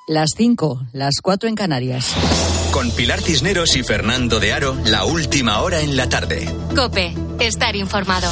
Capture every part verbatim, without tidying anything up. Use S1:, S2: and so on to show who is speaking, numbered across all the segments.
S1: Las cinco, las cuatro en Canarias.
S2: Con Pilar Cisneros y Fernando de Aro, la última hora en la tarde.
S3: COPE, estar informado.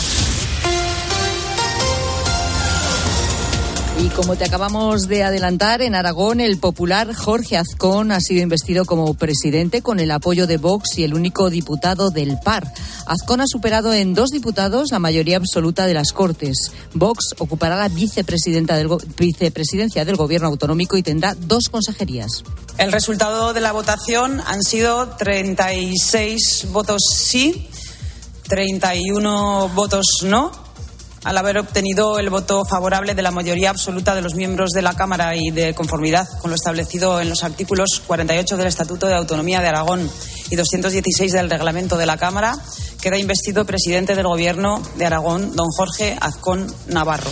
S1: Y como te acabamos de adelantar, en Aragón el popular Jorge Azcón ha sido investido como presidente con el apoyo de Vox y el único diputado del P A R. Azcón ha superado en dos diputados la mayoría absoluta de las Cortes. Vox ocupará la vicepresidenta del go- vicepresidencia del Gobierno autonómico y tendrá dos consejerías.
S4: El resultado de la votación han sido treinta y seis votos sí, treinta y uno votos no. Al haber obtenido el voto favorable de la mayoría absoluta de los miembros de la Cámara y de conformidad con lo establecido en los artículos cuarenta y ocho del Estatuto de Autonomía de Aragón y doscientos dieciséis del Reglamento de la Cámara, queda investido presidente del Gobierno de Aragón, don Jorge Azcón Navarro.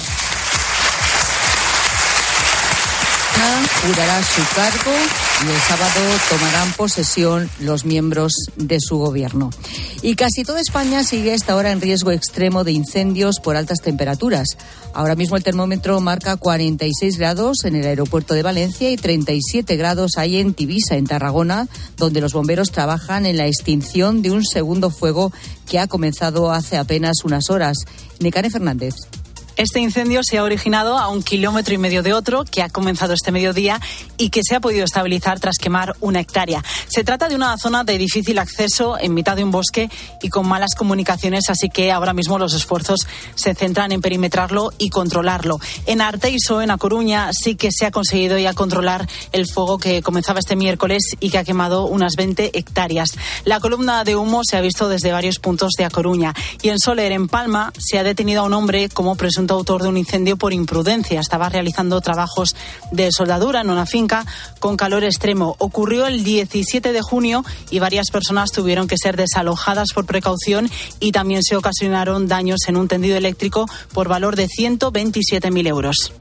S1: Jurará su cargo y el sábado tomarán posesión los miembros de su gobierno. Y casi toda España sigue a esta hora en riesgo extremo de incendios por altas temperaturas. Ahora mismo el termómetro marca cuarenta y seis grados en el aeropuerto de Valencia y treinta y siete grados hay en Tivisa, en Tarragona, donde los bomberos trabajan en la extinción de un segundo fuego que ha comenzado hace apenas unas horas. Necane Fernández.
S5: Este incendio se ha originado a un kilómetro y medio de otro, que ha comenzado este mediodía y que se ha podido estabilizar tras quemar una hectárea. Se trata de una zona de difícil acceso en mitad de un bosque y con malas comunicaciones, así que ahora mismo los esfuerzos se centran en perimetrarlo y controlarlo. En Arteiso, en A Coruña, sí que se ha conseguido ya controlar el fuego que comenzaba este miércoles y que ha quemado unas veinte hectáreas. La columna de humo se ha visto desde varios puntos de A Coruña. Y en Soler, en Palma, se ha detenido a un hombre como presunto autor de un incendio por imprudencia. Estaba realizando trabajos de soldadura en una finca con calor extremo. Ocurrió el diecisiete de junio y varias personas tuvieron que ser desalojadas por precaución y también se ocasionaron daños en un tendido eléctrico por valor de ciento veintisiete mil euros.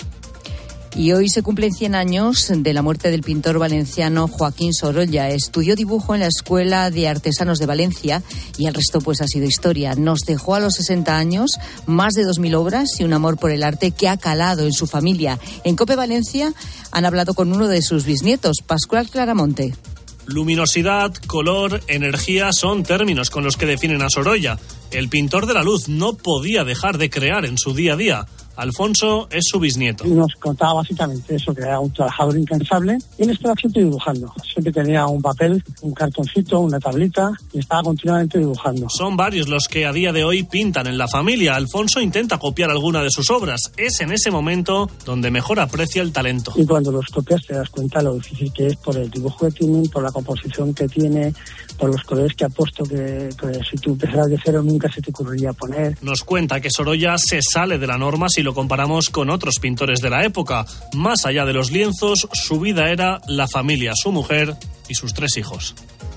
S1: Y hoy se cumplen cien años de la muerte del pintor valenciano Joaquín Sorolla. Estudió dibujo en la Escuela de Artesanos de Valencia y el resto pues ha sido historia. Nos dejó a los sesenta años más de dos mil obras y un amor por el arte que ha calado en su familia. En COPE Valencia han hablado con uno de sus bisnietos, Pascual Claramonte.
S6: Luminosidad, color, energía son términos con los que definen a Sorolla. El pintor de la luz no podía dejar de crear en su día a día. Alfonso es su bisnieto.
S7: Nos contaba básicamente eso, que era un trabajador incansable y él estaba siempre dibujando. Siempre tenía un papel, un cartoncito, una tablita y estaba continuamente dibujando.
S6: Son varios los que a día de hoy pintan en la familia. Alfonso intenta copiar alguna de sus obras. Es en ese momento donde mejor aprecia el talento.
S7: Y cuando los copias te das cuenta lo difícil que es por el dibujo que tienen, por la composición que tiene, por los colores que ha puesto, que, que si tú empezaras de cero nunca se te ocurriría poner.
S6: Nos cuenta que Sorolla se sale de la norma si lo comparamos con otros pintores de la época. Más allá de los lienzos, su vida era la familia, su mujer y sus tres hijos.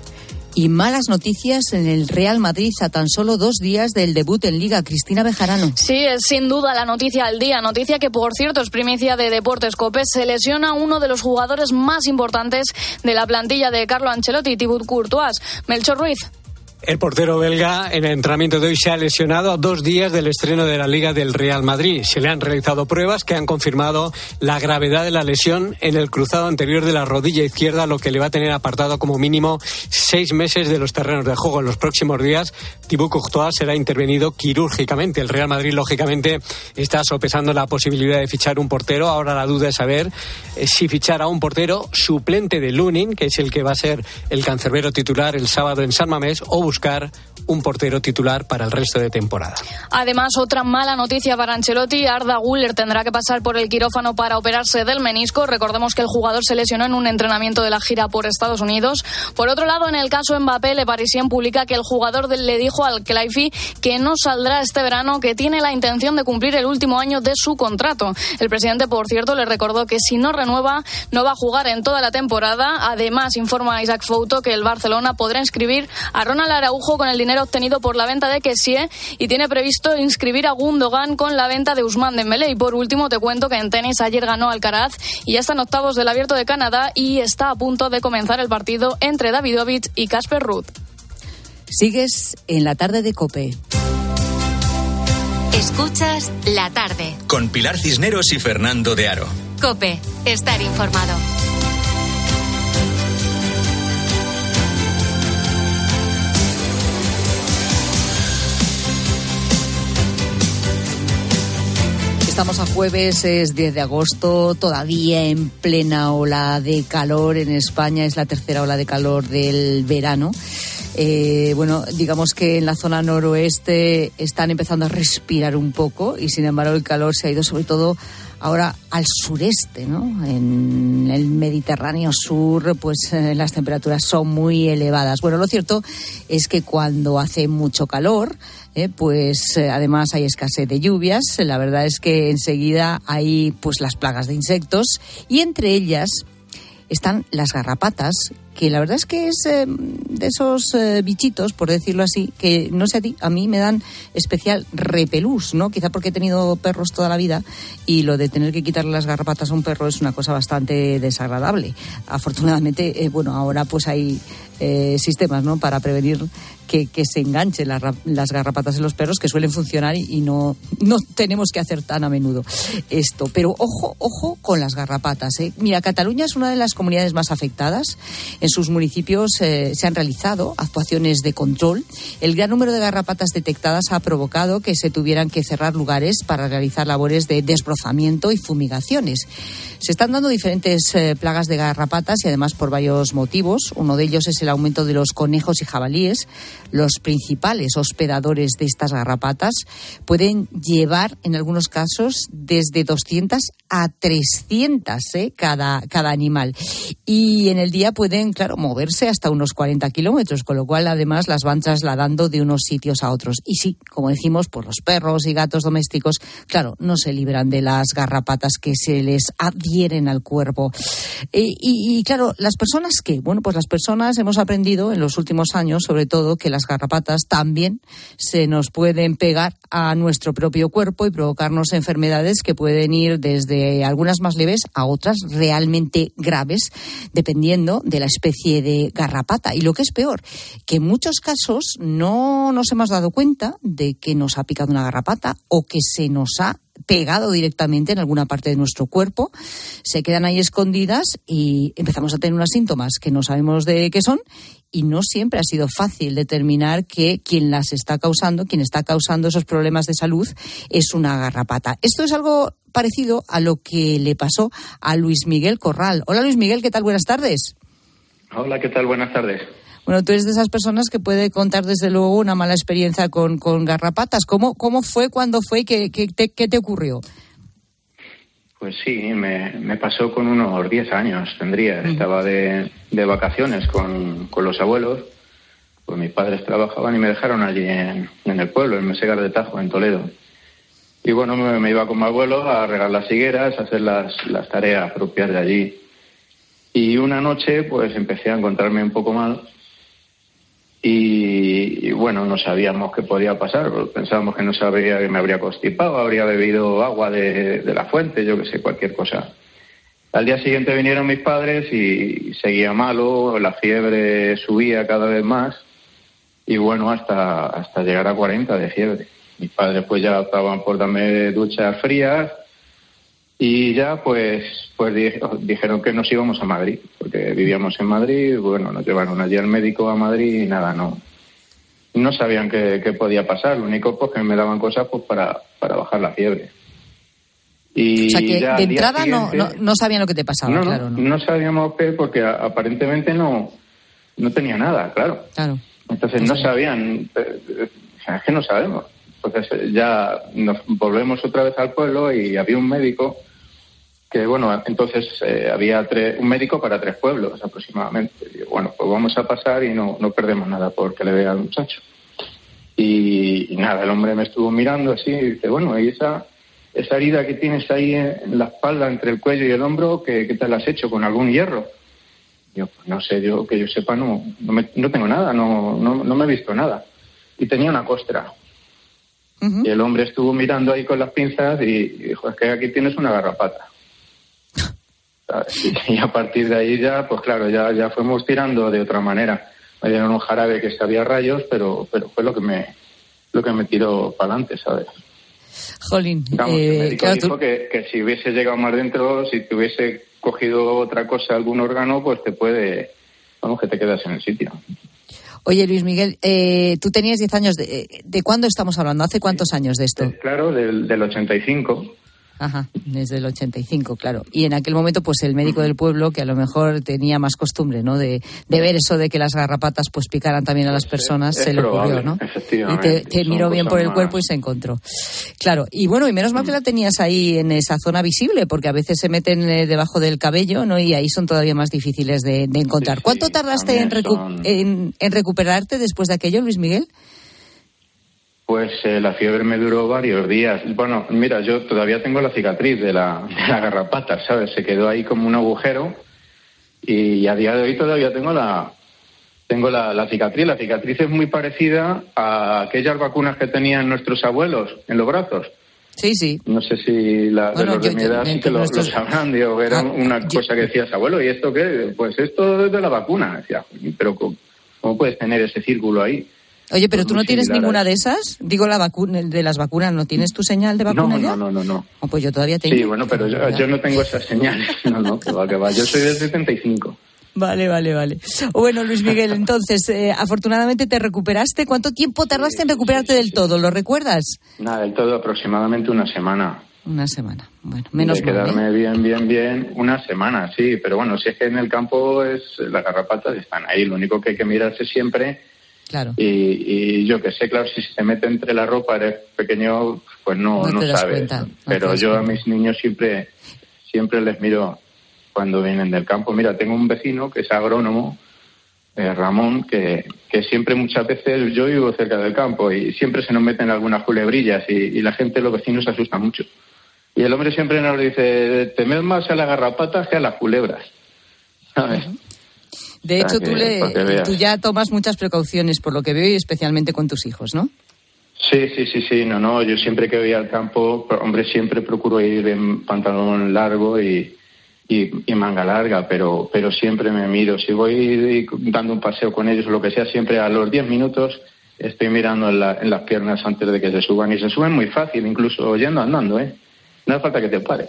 S1: Y malas noticias en el Real Madrid a tan solo dos días del debut en Liga. Cristina Bejarano.
S8: Sí, es sin duda la noticia al día. Noticia que, por cierto, es primicia de Deportes COPE. Se lesiona uno de los jugadores más importantes de la plantilla de Carlo Ancelotti, Thibaut Courtois. Melchor Ruiz.
S9: El portero belga en el entrenamiento de hoy se ha lesionado a dos días del estreno de la Liga del Real Madrid. Se le han realizado pruebas que han confirmado la gravedad de la lesión en el cruzado anterior de la rodilla izquierda, lo que le va a tener apartado como mínimo seis meses de los terrenos de juego. En los próximos días, Thibaut Courtois será intervenido quirúrgicamente. El Real Madrid, lógicamente, está sopesando la posibilidad de fichar un portero. Ahora la duda es saber si fichar a un portero suplente de Lunin, que es el que va a ser el cancerbero titular el sábado en San Mamés, o buscar un portero titular para el resto de temporada.
S8: Además, otra mala noticia para Ancelotti. Arda Güler tendrá que pasar por el quirófano para operarse del menisco. Recordemos que el jugador se lesionó en un entrenamiento de la gira por Estados Unidos. Por otro lado, en el caso Mbappé, Le Parisien publica que el jugador le dijo al Khelaifi que no saldrá este verano, que tiene la intención de cumplir el último año de su contrato. El presidente, por cierto, le recordó que si no renueva, no va a jugar en toda la temporada. Además, informa Isaac Fouto que el Barcelona podrá inscribir a Ronald Araujo con el dinero obtenido por la venta de Kessie y tiene previsto inscribir a Gundogan con la venta de Ousmane Dembélé. Y por último te cuento que en tenis ayer ganó Alcaraz y ya está en octavos del Abierto de Canadá y está a punto de comenzar el partido entre Davidovich y Casper Ruud.
S1: Sigues en la tarde de COPE.
S3: Escuchas La Tarde
S2: con Pilar Cisneros y Fernando de Aro.
S3: COPE, estar informado.
S1: Estamos a jueves, es diez de agosto, todavía en plena ola de calor en España, es la tercera ola de calor del verano. Eh, bueno, digamos que en la zona noroeste están empezando a respirar un poco y sin embargo el calor se ha ido sobre todo ahora al sureste, ¿no? En el Mediterráneo sur, pues eh, las temperaturas son muy elevadas. Bueno, lo cierto es que cuando hace mucho calor, eh, pues eh, además hay escasez de lluvias. La verdad es que enseguida hay pues las plagas de insectos y entre ellas están las garrapatas, que la verdad es que es eh, de esos eh, bichitos, por decirlo así, que no sé a ti, a mí me dan especial repelús, ¿no? Quizá porque he tenido perros toda la vida y lo de tener que quitarle las garrapatas a un perro es una cosa bastante desagradable. Afortunadamente, eh, bueno, ahora pues hay eh, sistemas, ¿no?, para prevenir que, que se enganchen las, las garrapatas en los perros, que suelen funcionar y, y no, no tenemos que hacer tan a menudo esto. Pero ojo, ojo con las garrapatas, ¿eh? Mira, Cataluña es una de las comunidades más afectadas. En sus municipios eh, se han realizado actuaciones de control. El gran número de garrapatas detectadas ha provocado que se tuvieran que cerrar lugares para realizar labores de desbrozamiento y fumigaciones. Se están dando diferentes eh, plagas de garrapatas y además por varios motivos. Uno de ellos es el aumento de los conejos y jabalíes. Los principales hospedadores de estas garrapatas pueden llevar en algunos casos desde doscientas a trescientas ¿eh? cada, cada animal. Y en el día pueden, claro, moverse hasta unos cuarenta kilómetros, con lo cual además las van trasladando de unos sitios a otros. Y sí, como decimos, pues los perros y gatos domésticos, claro, no se libran de las garrapatas que se les adhieren al cuerpo. Y, y, y claro, las personas que, bueno, pues las personas hemos aprendido en los últimos años, sobre todo, que las garrapatas también se nos pueden pegar a nuestro propio cuerpo y provocarnos enfermedades que pueden ir desde algunas más leves a otras realmente graves, dependiendo de la especie de garrapata. Y lo que es peor, que en muchos casos no nos hemos dado cuenta de que nos ha picado una garrapata o que se nos ha pegado directamente en alguna parte de nuestro cuerpo, se quedan ahí escondidas y empezamos a tener unos síntomas que no sabemos de qué son y no siempre ha sido fácil determinar que quien las está causando, quien está causando esos problemas de salud es una garrapata. Esto es algo parecido a lo que le pasó a Luis Miguel Corral. Hola Luis Miguel, ¿qué tal? Buenas tardes.
S10: Hola, ¿qué tal? Buenas tardes.
S1: Bueno, tú eres de esas personas que puede contar desde luego una mala experiencia con, con garrapatas. ¿Cómo, cómo fue, cuándo fue y qué, qué, te, qué te ocurrió?
S10: Pues sí, me, me pasó con unos diez años, tendría. Mm. Estaba de, de vacaciones con, con los abuelos. Pues mis padres trabajaban y me dejaron allí en, en el pueblo, en Mesegar de Tajo, en Toledo. Y bueno, me, me iba con mi abuelo a regar las higueras, a hacer las, las tareas propias de allí. Y una noche pues empecé a encontrarme un poco mal. Y, y bueno, no sabíamos qué podía pasar, pensábamos que no sabría que me habría constipado, habría bebido agua de, de la fuente, yo que sé, cualquier cosa. Al día siguiente vinieron mis padres y seguía malo, la fiebre subía cada vez más y bueno, hasta, hasta llegar a cuarenta de fiebre. Mis padres pues ya estaban por darme duchas frías y ya pues, pues dijeron que nos íbamos a Madrid, porque vivíamos en Madrid. Bueno, nos llevaron allí al médico a Madrid y nada, no no sabían qué, qué podía pasar. Lo único pues que me daban cosas pues para, para bajar la fiebre. Y
S1: o sea que
S10: ya
S1: de entrada
S10: siguiente,
S1: no, no, no sabían lo que te pasaba,
S10: no,
S1: claro.
S10: No, no sabíamos qué, porque aparentemente no, no tenía nada, claro.
S1: Claro.
S10: Entonces no, no sabían, o sea, es que no sabemos. Entonces ya nos volvemos otra vez al pueblo y había un médico que, bueno, entonces eh, había tres, un médico para tres pueblos aproximadamente. Y bueno, pues vamos a pasar y no, no perdemos nada porque le vea al muchacho. Y, y nada, el hombre me estuvo mirando así y dice, bueno, ¿y esa, esa herida que tienes ahí en la espalda, entre el cuello y el hombro, qué, qué te la has hecho? ¿Con algún hierro? Y yo, pues no sé, yo que yo sepa, no, no, me, no tengo nada, no, no, no me he visto nada. Y tenía una costra. Uh-huh. Y el hombre estuvo mirando ahí con las pinzas y, y dijo, es que aquí tienes una garrapata. Y, y a partir de ahí ya, pues claro, ya, ya fuimos tirando de otra manera. Me dieron un jarabe que sabía rayos, pero, pero fue lo que me, lo que me tiró para adelante, ¿sabes?
S1: Jolín.
S10: Digamos,
S1: eh,
S10: el médico
S1: claro,
S10: dijo
S1: tú...
S10: que, que si hubiese llegado más dentro, si te hubiese cogido otra cosa, algún órgano, pues te puede, vamos, que te quedas en el sitio.
S1: Oye, Luis Miguel, eh, tú tenías diez años. De, ¿De cuándo estamos hablando? ¿Hace cuántos años de esto?
S10: Claro, del, del ochenta y cinco.
S1: Ajá, desde el ochenta y cinco, claro. Y en aquel momento, pues el médico del pueblo, que a lo mejor tenía más costumbre, ¿no? De, de ver eso de que las garrapatas pues picaran también a las personas, es se probable, le ocurrió, ¿no?
S10: Efectivamente.
S1: Y te, te miró bien por el
S10: más...
S1: cuerpo y se encontró. Claro, y bueno, y menos mal que la tenías ahí en esa zona visible, porque a veces se meten eh, debajo del cabello, ¿no? Y ahí son todavía más difíciles de, de encontrar. Sí, ¿Cuánto tardaste en, recu- son... en, en recuperarte después de aquello, Luis Miguel?
S10: Pues eh, la fiebre me duró varios días. Bueno, mira, yo todavía tengo la cicatriz de la, de la garrapata, ¿sabes? Se quedó ahí como un agujero y a día de hoy todavía tengo la tengo la, la cicatriz. La cicatriz es muy parecida a aquellas vacunas que tenían nuestros abuelos en los brazos.
S1: Sí, sí.
S10: No sé si la, bueno, de los yo, de mi edad sí que lo, nuestros... lo sabrán. Digo, era ah, una yo... cosa que decías, abuelo, ¿y esto qué? Pues esto es de la vacuna. Decía, pero ¿cómo, cómo puedes tener ese círculo ahí?
S1: Oye, pero tú no tienes ninguna de esas. Digo, la vacuna, de las vacunas, ¿no tienes tu señal de vacuna
S10: no,
S1: ya?
S10: No, no, no, no.
S1: Oh, pues yo todavía tengo.
S10: Sí, bueno, pero yo, yo no tengo esas señales. No, no, que va, que va. Yo soy del setenta y cinco.
S1: Vale, vale, vale. Bueno, Luis Miguel, entonces, eh, afortunadamente te recuperaste. ¿Cuánto tiempo tardaste sí, en recuperarte sí, sí, del todo? ¿Lo recuerdas? Nada,
S10: del todo aproximadamente una semana.
S1: Una semana, bueno, menos
S10: mal. De quedarme
S1: mal, ¿eh?
S10: bien, bien, bien, una semana, sí. Pero bueno, si es que en el campo es las garrapatas están ahí. Lo único que hay que mirarse siempre...
S1: Claro.
S10: Y, y yo que sé, claro, si se mete entre la ropa, eres pequeño, pues no, no, no sabes. Cuenta, no Pero yo cuenta. A mis niños siempre, siempre les miro cuando vienen del campo. Mira, tengo un vecino que es agrónomo, eh, Ramón, que, que siempre muchas veces yo vivo cerca del campo y siempre se nos meten algunas culebrillas y, y la gente, los vecinos, se asusta mucho. Y el hombre siempre nos dice, temed más a las garrapatas que a las culebras, ¿sabes? Uh-huh.
S1: De hecho, que, tú, le, tú ya tomas muchas precauciones, por lo que veo, y especialmente con tus hijos, ¿no?
S10: Sí, sí, sí, sí. No, no. Yo siempre que voy al campo, hombre, siempre procuro ir en pantalón largo y, y, y manga larga, pero, pero siempre me miro. Si voy dando un paseo con ellos o lo que sea, siempre a los diez minutos estoy mirando en, la, en las piernas antes de que se suban. Y se suben muy fácil, incluso yendo andando, ¿eh? No hace falta que te pares.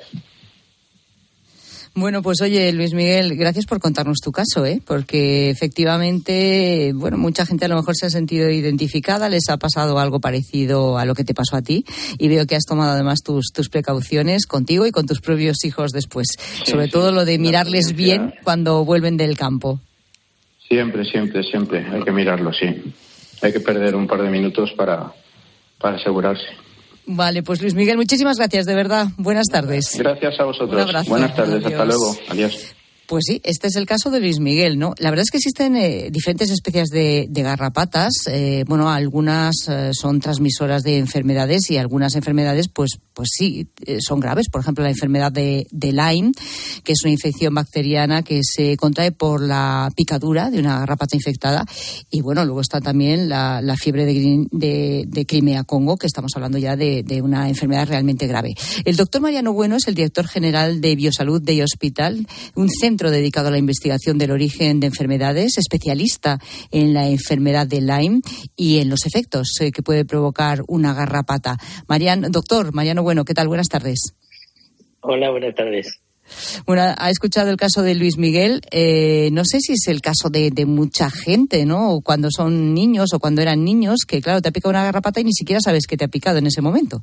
S1: Bueno, pues oye, Luis Miguel, gracias por contarnos tu caso, ¿eh? Porque efectivamente, bueno, mucha gente a lo mejor se ha sentido identificada, les ha pasado algo parecido a lo que te pasó a ti, y veo que has tomado además tus, tus precauciones contigo y con tus propios hijos después. Sí, Sobre sí, todo lo de mirarles bien cuando vuelven del campo.
S10: Siempre, siempre, siempre hay que mirarlo, sí. Hay que perder un par de minutos para, para asegurarse.
S1: Vale, pues Luis Miguel, muchísimas gracias, de verdad. Buenas tardes.
S10: Gracias a vosotros.
S1: Un abrazo.
S10: Buenas tardes,
S1: Adiós.
S10: Hasta luego. Adiós.
S1: Pues sí, este es el caso de Luis Miguel, ¿no? La verdad es que existen eh, diferentes especies de, de garrapatas. Eh, bueno, algunas eh, son transmisoras de enfermedades y algunas enfermedades, pues, pues sí, eh, son graves. Por ejemplo, la enfermedad de, de Lyme, que es una infección bacteriana que se contrae por la picadura de una garrapata infectada. Y bueno, luego está también la, la fiebre de, de, de Crimea-Congo, que estamos hablando ya de, de una enfermedad realmente grave. El doctor Mariano Bueno es el director general de Biosalud de Hospital, un centro dedicado a la investigación del origen de enfermedades, especialista en la enfermedad de Lyme y en los efectos eh, que puede provocar una garrapata. Mariano, doctor Mariano Bueno, ¿qué tal? Buenas tardes.
S11: Hola, buenas tardes.
S1: Bueno, ha escuchado el caso de Luis Miguel. Eh, no sé si es el caso de, de mucha gente, ¿no? O cuando son niños o cuando eran niños, que claro, te ha picado una garrapata y ni siquiera sabes que te ha picado en ese momento.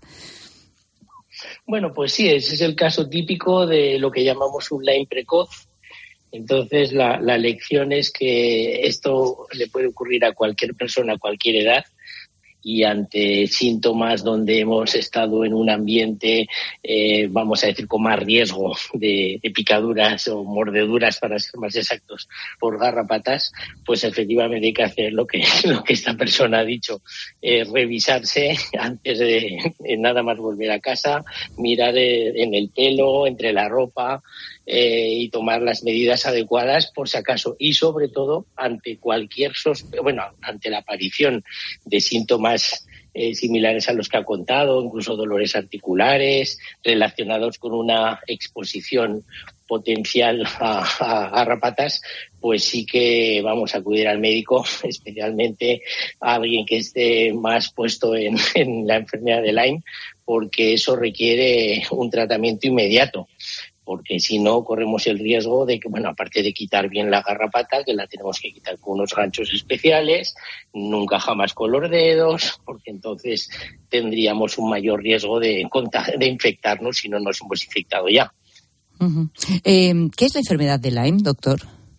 S11: Bueno, pues sí, ese es el caso típico de lo que llamamos un Lyme precoz. Entonces, la, la lección es que esto le puede ocurrir a cualquier persona a cualquier edad, y ante síntomas donde hemos estado en un ambiente, eh, vamos a decir, con más riesgo de, de picaduras o mordeduras, para ser más exactos, por garrapatas, pues efectivamente hay que hacer lo que, lo que esta persona ha dicho, eh, revisarse antes de, de nada más volver a casa, mirar eh, en el pelo, entre la ropa, Eh, y tomar las medidas adecuadas por si acaso, y sobre todo ante cualquier sospe- bueno, ante la aparición de síntomas eh, similares a los que ha contado, incluso dolores articulares relacionados con una exposición potencial a, a garrapatas, pues sí que vamos a acudir al médico, especialmente a alguien que esté más puesto en, en la enfermedad de Lyme, porque eso requiere un tratamiento inmediato. porque si no corremos el riesgo de que, bueno, aparte de quitar bien la garrapata, que la tenemos que quitar con unos ganchos especiales, nunca jamás con los dedos, porque entonces tendríamos un mayor riesgo de, de infectarnos si no nos hemos infectado ya.
S1: Uh-huh. Eh, ¿Qué es la enfermedad de Lyme, doctor?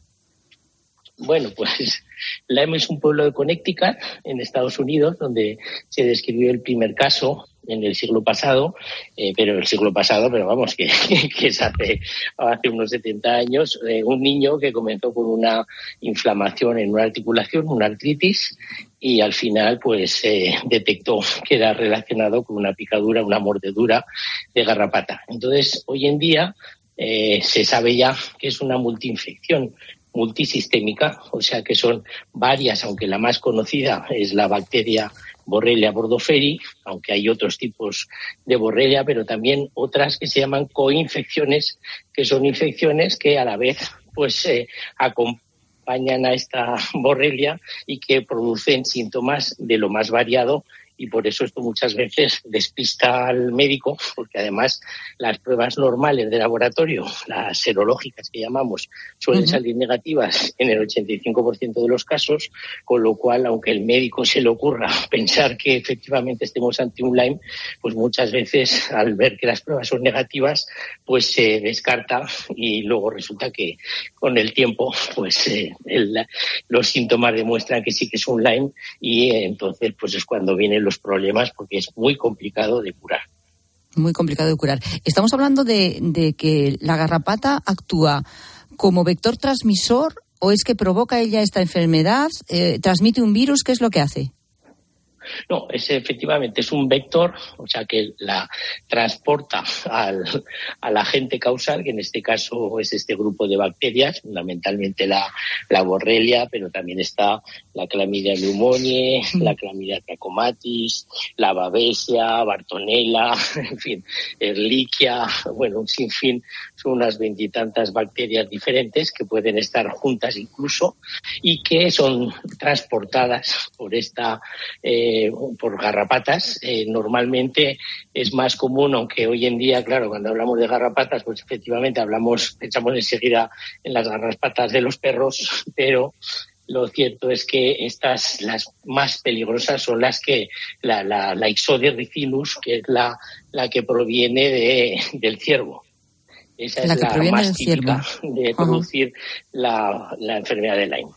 S11: Bueno, pues Lyme es un pueblo de Connecticut, en Estados Unidos, donde se describió el primer caso en el siglo pasado, eh, pero el siglo pasado, pero vamos, que, que es hace, hace unos setenta años, eh, un niño que comenzó con una inflamación en una articulación, una artritis, y al final pues eh, detectó que era relacionado con una picadura, una mordedura de garrapata. Entonces, hoy en día eh, se sabe ya que es una multiinfección multisistémica, o sea que son varias, aunque la más conocida es la bacteria Borrelia burgdorferi, aunque hay otros tipos de Borrelia, pero también otras que se llaman coinfecciones, que son infecciones que a la vez pues eh, acompañan a esta Borrelia y que producen síntomas de lo más variado. Y por eso esto muchas veces despista al médico, porque además las pruebas normales de laboratorio, las serológicas que llamamos, suelen uh-huh. salir negativas en el ochenta y cinco por ciento de los casos, con lo cual, aunque el médico se le ocurra pensar que efectivamente estemos ante un Lyme, pues muchas veces al ver que las pruebas son negativas, pues se descarta y luego resulta que con el tiempo pues eh, el, los síntomas demuestran que sí que es un Lyme y eh, entonces pues es cuando vienen los problemas, porque es muy complicado de curar.
S1: Muy complicado de curar. Estamos hablando de, de que la garrapata actúa como vector transmisor, o es que provoca ella esta enfermedad, eh, transmite un virus, ¿qué es lo que hace?
S11: No, es efectivamente es un vector, o sea que la transporta al, al agente causal, que en este caso es este grupo de bacterias, fundamentalmente la, la Borrelia, pero también está la Chlamydia pneumoniae, mm. la Chlamydia trachomatis, la Babesia, Bartonella, en fin, Ehrlichia, bueno, un sinfín, son unas veintitantas bacterias diferentes que pueden estar juntas incluso y que son transportadas por esta eh, por garrapatas. Eh, normalmente es más común, aunque hoy en día, claro, cuando hablamos de garrapatas, pues efectivamente hablamos, pensamos enseguida en las garrapatas de los perros, pero lo cierto es que estas, las más peligrosas, son las que, la, la, la Ixodes ricinus, que es la, la que proviene de, del ciervo. Esa
S1: la
S11: es la más típica de producir uh-huh. la, la enfermedad de Lyme.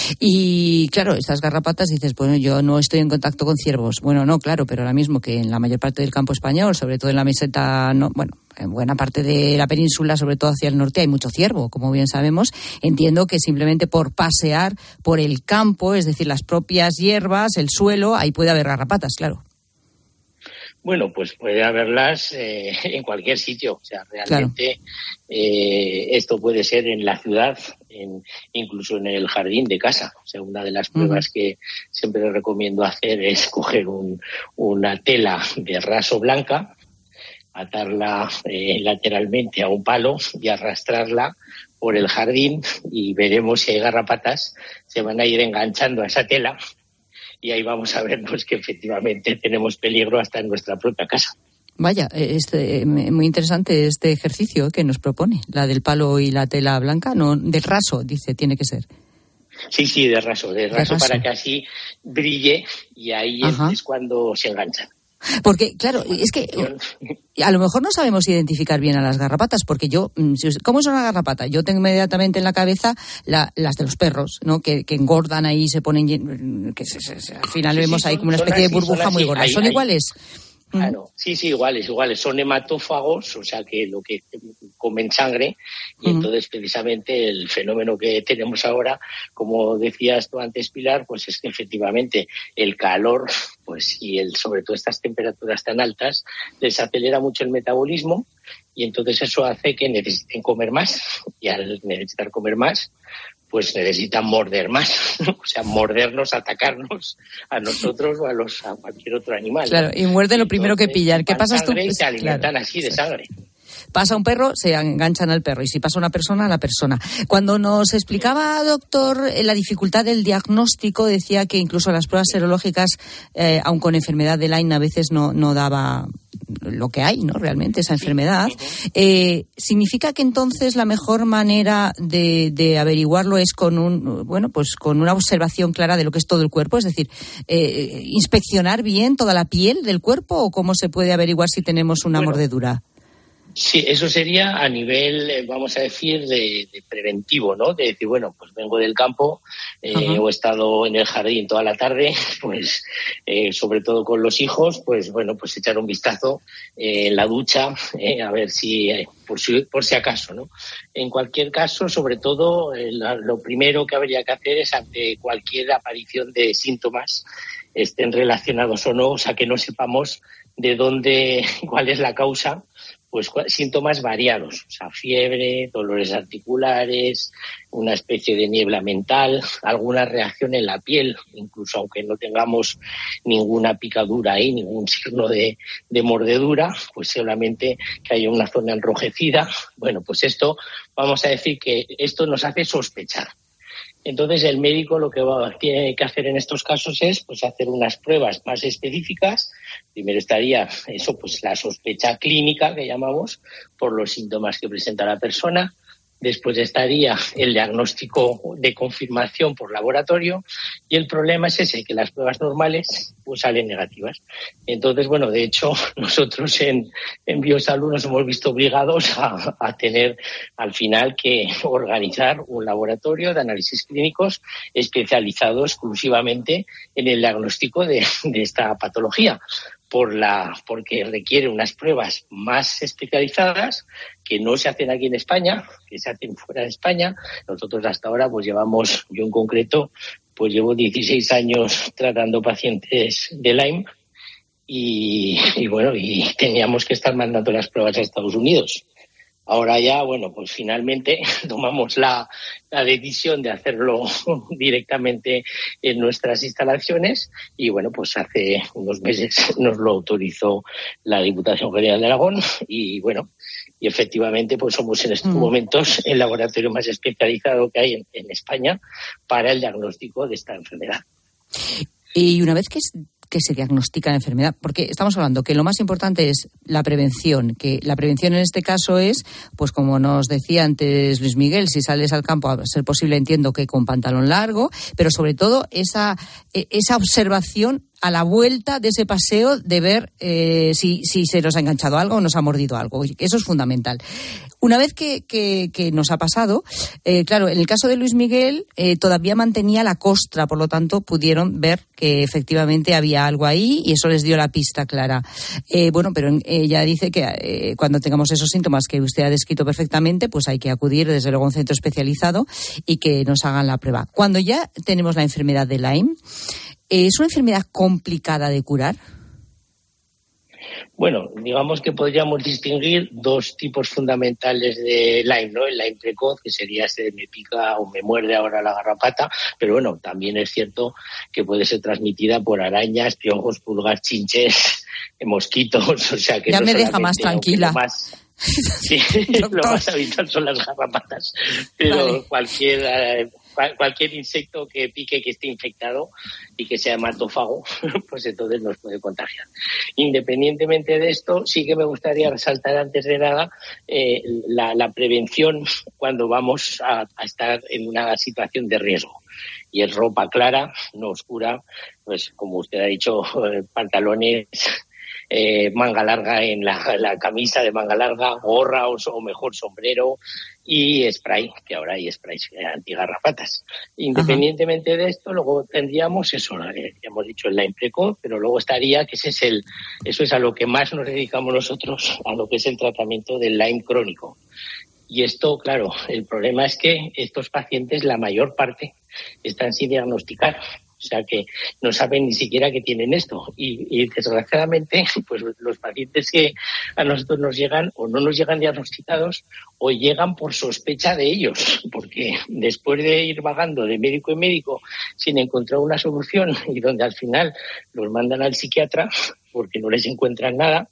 S1: Y claro, estas garrapatas, dices, bueno, yo no estoy en contacto con ciervos. Bueno, no, claro, pero ahora mismo que en la mayor parte del campo español, sobre todo en la meseta, no, bueno, en buena parte de la península, sobre todo hacia el norte, hay mucho ciervo, como bien sabemos. Entiendo que simplemente por pasear por el campo, es decir, las propias hierbas, el suelo, ahí puede haber garrapatas, claro.
S11: Bueno, pues puede haberlas eh, en cualquier sitio. O sea, realmente claro. eh, esto puede ser en la ciudad, en, incluso en el jardín de casa. O sea, una de las pruebas uh-huh. que siempre recomiendo hacer es coger un, una tela de raso blanca, atarla eh, lateralmente a un palo y arrastrarla por el jardín y veremos si hay garrapatas. Se van a ir enganchando a esa tela. Y ahí vamos a ver pues, que efectivamente tenemos peligro hasta en nuestra propia casa.
S1: Vaya, este, muy interesante este ejercicio que nos propone, la del palo y la tela blanca, no, del raso, dice, tiene que ser.
S11: Sí, sí, de raso, de raso, de raso. Para que así brille y ahí Ajá. es cuando se enganchan.
S1: Porque, claro, es que a lo mejor no sabemos identificar bien a las garrapatas, porque yo, ¿cómo es una garrapata? Yo tengo inmediatamente en la cabeza la, las de los perros, ¿no? Que, que engordan ahí, se ponen, que se, se, al final sí, vemos sí, ahí como una especie así, de burbuja muy gorda. Ahí, ¿Son ahí. iguales?
S11: Claro, sí, sí, iguales, iguales. Son hematófagos, o sea que lo que comen sangre, y uh-huh. entonces precisamente el fenómeno que tenemos ahora, como decías tú antes, Pilar, pues es que efectivamente el calor, pues y el sobre todo estas temperaturas tan altas, les acelera mucho el metabolismo y entonces eso hace que necesiten comer más y al necesitar comer más, pues necesitan morder más, o sea, mordernos, atacarnos a nosotros o a los a cualquier otro animal.
S1: Claro, y muerden lo primero que pillan. ¿Qué pasa tú?
S11: Y se alimentan claro, así de sangre.
S1: pasa un perro, se enganchan al perro, y si pasa una persona, a la persona. Cuando nos explicaba, doctor, la dificultad del diagnóstico, decía que incluso las pruebas serológicas, eh, aun con enfermedad de Lyme, a veces no, no daba lo que hay, ¿no? Realmente, esa enfermedad. Eh, ¿Significa que entonces la mejor manera de, de averiguarlo es con un, bueno, pues con una observación clara de lo que es todo el cuerpo? Es decir, eh, inspeccionar bien toda la piel del cuerpo, ¿o cómo se puede averiguar si tenemos una
S11: bueno,
S1: mordedura?
S11: Sí, eso sería a nivel, vamos a decir, de, de preventivo, ¿no? De decir, bueno, pues vengo del campo, eh, uh-huh. o he estado en el jardín toda la tarde, pues eh, sobre todo con los hijos, pues bueno, pues echar un vistazo eh, en la ducha, eh, a ver si, eh, por si, por si acaso, ¿no? En cualquier caso, sobre todo, eh, la, lo primero que habría que hacer es ante cualquier aparición de síntomas, estén relacionados o no, o sea, que no sepamos de dónde, cuál es la causa, pues síntomas variados, o sea, fiebre, dolores articulares, una especie de niebla mental, alguna reacción en la piel, incluso aunque no tengamos ninguna picadura ahí, ningún signo de, de mordedura, pues solamente que haya una zona enrojecida. Bueno, pues esto, vamos a decir que esto nos hace sospechar. Entonces el médico lo que va, tiene que hacer en estos casos es pues hacer unas pruebas más específicas. Primero estaría eso, pues la sospecha clínica que llamamos por los síntomas que presenta la persona. Después estaría el diagnóstico de confirmación por laboratorio, y el problema es ese, que las pruebas normales pues salen negativas. Entonces, bueno, de hecho, nosotros en, en Biosalud nos hemos visto obligados a, a tener al final que organizar un laboratorio de análisis clínicos especializado exclusivamente en el diagnóstico de, de esta patología. Por la, porque requiere unas pruebas más especializadas que no se hacen aquí en España, que se hacen fuera de España. Nosotros hasta ahora pues llevamos, yo en concreto, pues llevo dieciséis años tratando pacientes de Lyme y, y bueno, y teníamos que estar mandando las pruebas a Estados Unidos. Ahora ya, bueno, pues finalmente tomamos la, la decisión de hacerlo directamente en nuestras instalaciones y, bueno, pues hace unos meses nos lo autorizó la Diputación General de Aragón y, bueno, y efectivamente pues somos en estos mm. momentos el laboratorio más especializado que hay en, en España para el diagnóstico de esta enfermedad.
S1: Y una vez que es que se diagnostica la enfermedad, porque estamos hablando que lo más importante es la prevención, que la prevención en este caso es, pues como nos decía antes Luis Miguel, si sales al campo, a ser posible, entiendo que con pantalón largo, pero sobre todo esa, esa observación a la vuelta de ese paseo de ver eh, si, si se nos ha enganchado algo o nos ha mordido algo. Eso es fundamental. Una vez que, que, que nos ha pasado, eh, claro, en el caso de Luis Miguel eh, todavía mantenía la costra, por lo tanto pudieron ver que efectivamente había algo ahí y eso les dio la pista clara. Eh, bueno, pero ella dice que eh, cuando tengamos esos síntomas que usted ha descrito perfectamente, pues hay que acudir desde luego a un centro especializado y que nos hagan la prueba. Cuando ya tenemos la enfermedad de Lyme, ¿es una enfermedad complicada de curar?
S11: Bueno, digamos que podríamos distinguir dos tipos fundamentales de Lyme, ¿no? El Lyme precoz, que sería ese de me pica o me muerde ahora la garrapata, pero bueno, también es cierto que puede ser transmitida por arañas, piojos, pulgas, chinches, mosquitos, o sea que
S1: ya
S11: no
S1: me deja más tranquila.
S11: Sí, lo más habitual son las garrapatas, pero vale. cualquier eh, cualquier insecto que pique, que esté infectado y que sea hematófago, pues entonces nos puede contagiar. Independientemente de esto, sí que me gustaría resaltar antes de nada eh, la, la prevención cuando vamos a, a estar en una situación de riesgo. Y es ropa clara, no oscura, pues como usted ha dicho, eh, pantalones, eh, manga larga en la, la camisa de manga larga, gorra o, o mejor sombrero y spray, que ahora hay sprays antigarrapatas. Independientemente Ajá. de esto, luego tendríamos eso, eh, ya hemos dicho el Lyme precoz, pero luego estaría que ese es el, eso es a lo que más nos dedicamos nosotros, a lo que es el tratamiento del Lyme crónico. Y esto, claro, el problema es que estos pacientes, la mayor parte, están sin diagnosticar. O sea que no saben ni siquiera que tienen esto. Y, y desgraciadamente, pues los pacientes que a nosotros nos llegan o no nos llegan diagnosticados o llegan por sospecha de ellos. Porque después de ir vagando de médico en médico sin encontrar una solución y donde al final los mandan al psiquiatra porque no les encuentran nada,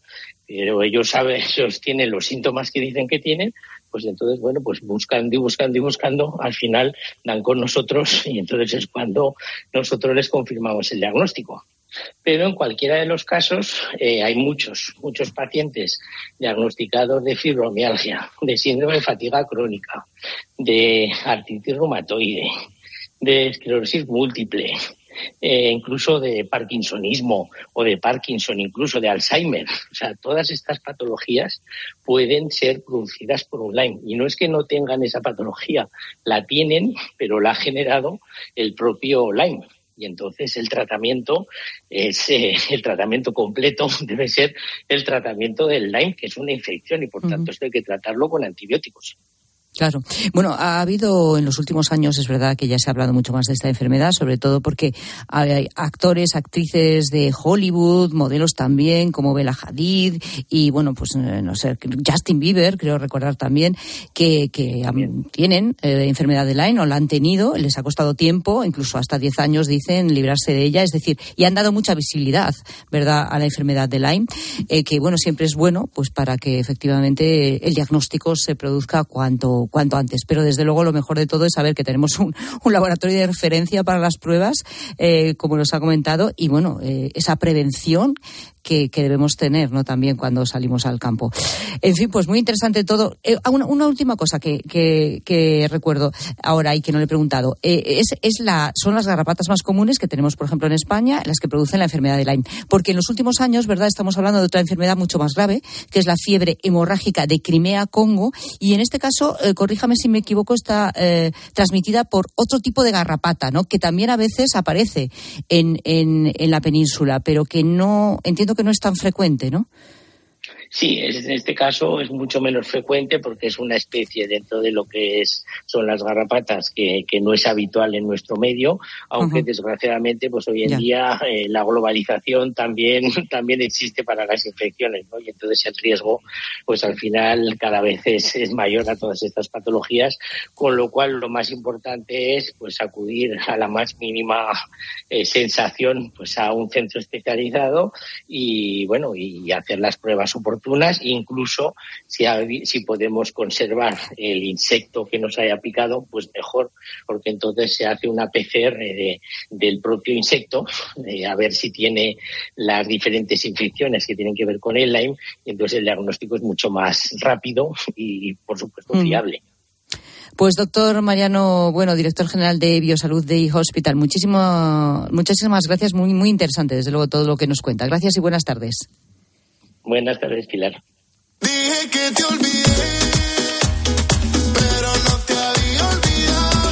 S11: pero ellos saben, ellos tienen los síntomas que dicen que tienen, pues entonces, bueno, pues buscando y buscando y buscando, al final dan con nosotros y entonces es cuando nosotros les confirmamos el diagnóstico. Pero en cualquiera de los casos eh, hay muchos, muchos pacientes diagnosticados de fibromialgia, de síndrome de fatiga crónica, de artritis reumatoide, de esclerosis múltiple, eh, incluso de parkinsonismo o de Parkinson, incluso de Alzheimer. O sea, todas estas patologías pueden ser producidas por un Lyme. Y no es que no tengan esa patología, la tienen, pero la ha generado el propio Lyme. Y entonces el tratamiento es eh, el tratamiento completo debe ser el tratamiento del Lyme, que es una infección y por tanto uh-huh. esto hay que tratarlo con antibióticos.
S1: Claro. Bueno, ha habido en los últimos años, es verdad que ya se ha hablado mucho más de esta enfermedad, sobre todo porque hay actores, actrices de Hollywood, modelos también, como Bella Hadid y, bueno, pues no sé, Justin Bieber, creo recordar también, que, que también tienen eh, enfermedad de Lyme o la han tenido, les ha costado tiempo, incluso hasta diez años, dicen, librarse de ella, es decir, y han dado mucha visibilidad, ¿verdad?, a la enfermedad de Lyme, eh, que, bueno, siempre es bueno, pues para que efectivamente el diagnóstico se produzca cuanto cuanto antes, pero desde luego lo mejor de todo es saber que tenemos un, un laboratorio de referencia para las pruebas, eh, como nos ha comentado, y bueno, eh, esa prevención que, que debemos tener, ¿no?, también cuando salimos al campo. En fin, pues muy interesante todo. Eh, una, una última cosa que, que, que recuerdo ahora y que no le he preguntado, eh, es, es la, son las garrapatas más comunes que tenemos, por ejemplo, en España, las que producen la enfermedad de Lyme, porque en los últimos años, ¿verdad?, estamos hablando de otra enfermedad mucho más grave, que es la fiebre hemorrágica de Crimea-Congo, y en este caso, eh, corríjame si me equivoco, está eh, transmitida por otro tipo de garrapata, ¿no?, que también a veces aparece en, en, en la península, pero que no, entiendo que no es tan frecuente, ¿no?
S11: Sí, en este caso es mucho menos frecuente porque es una especie dentro de lo que es son las garrapatas que, que no es habitual en nuestro medio, aunque uh-huh. desgraciadamente pues hoy en ya. día eh, la globalización también también existe para las infecciones, ¿no? Y entonces el riesgo pues al final cada vez es, es mayor a todas estas patologías, con lo cual lo más importante es pues acudir a la más mínima eh, sensación pues a un centro especializado y bueno y hacer las pruebas oportunas. Incluso si, si podemos conservar el insecto que nos haya picado, pues mejor, porque entonces se hace una P C R de, del propio insecto, eh, a ver si tiene las diferentes infecciones que tienen que ver con el Lyme, y entonces el diagnóstico es mucho más rápido y, por supuesto, mm. fiable.
S1: Pues doctor Mariano Bueno, director general de Biosalud de eHospital, muchísimo, muchísimas gracias, muy, muy interesante desde luego todo lo que nos cuenta. Gracias y buenas tardes.
S11: Buenas tardes, Pilar.
S12: Dije que te olvidé, pero no te había olvidado.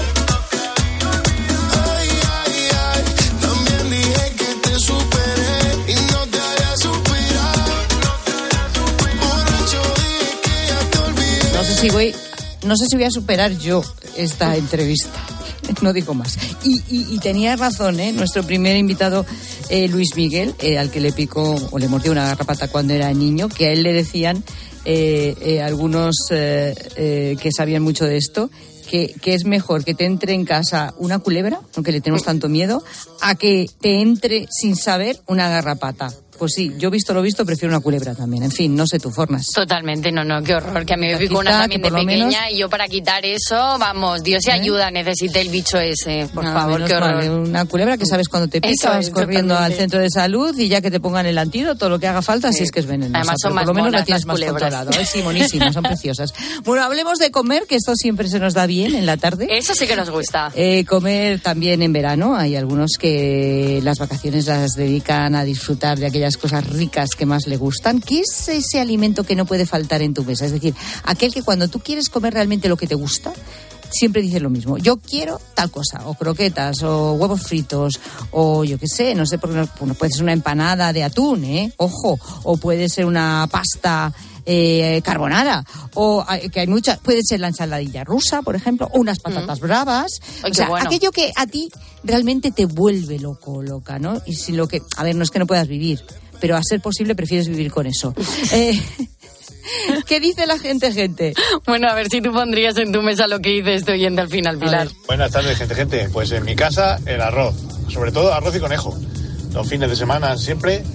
S12: Ay, ay, ay. También dije que te superé y no te había superado. Borracho dije que ya te olvidé.
S1: No sé si voy, no sé si voy a superar yo esta entrevista. No digo más. Y, y, y tenía razón, ¿eh? Nuestro primer invitado, eh, Luis Miguel, eh, al que le picó o le mordió una garrapata cuando era niño, que a él le decían eh, eh, algunos eh, eh, que sabían mucho de esto, que, que es mejor que te entre en casa una culebra, aunque le tenemos tanto miedo, a que te entre sin saber una garrapata. Pues sí, yo visto lo visto, prefiero una culebra también. En fin, no sé tú, Fornas.
S13: Totalmente, no, no, qué horror. Que a mí me picó una también de pequeña menos... y yo para quitar eso, vamos, Dios se ¿Eh? ayuda, necesite el bicho ese. Por Nada, favor, qué horror. Vale. Una culebra que sabes cuando te pica, vas corriendo totalmente. al centro de salud y ya que te pongan el antídoto, lo que haga falta, sí. si es que es venenosa. Además son más
S1: por lo menos la tienes
S13: más
S1: controlado. ¿eh? Sí, monísimas, son preciosas. Bueno, hablemos de comer, que esto siempre se nos da bien en la tarde.
S13: Eso sí que nos gusta.
S1: Eh, comer también en verano. Hay algunos que las vacaciones las dedican a disfrutar de aquellas cosas ricas que más le gustan. ¿Qué es ese alimento que no puede faltar en tu mesa? Es decir, aquel que cuando tú quieres comer realmente lo que te gusta, siempre dices lo mismo. Yo quiero tal cosa, o croquetas, o huevos fritos, o yo qué sé, no sé, porque no, puede ser una empanada de atún, ¿eh? Ojo, o puede ser una pasta eh, carbonara, o que hay muchas, puede ser la ensaladilla rusa, por ejemplo, o unas patatas mm. bravas.
S13: Ay,
S1: o sea,
S13: bueno.
S1: aquello que a ti realmente te vuelve loco, loca, ¿no? Y si lo que, a ver, no es que no puedas vivir, pero a ser posible prefieres vivir con eso. Eh, ¿Qué dice la gente, gente?
S13: Bueno, a ver si tú pondrías en tu mesa lo que dice este oyente al final, Pilar.
S14: Buenas tardes, gente, gente. Pues en mi casa el arroz, sobre todo arroz y conejo. Los fines de semana siempre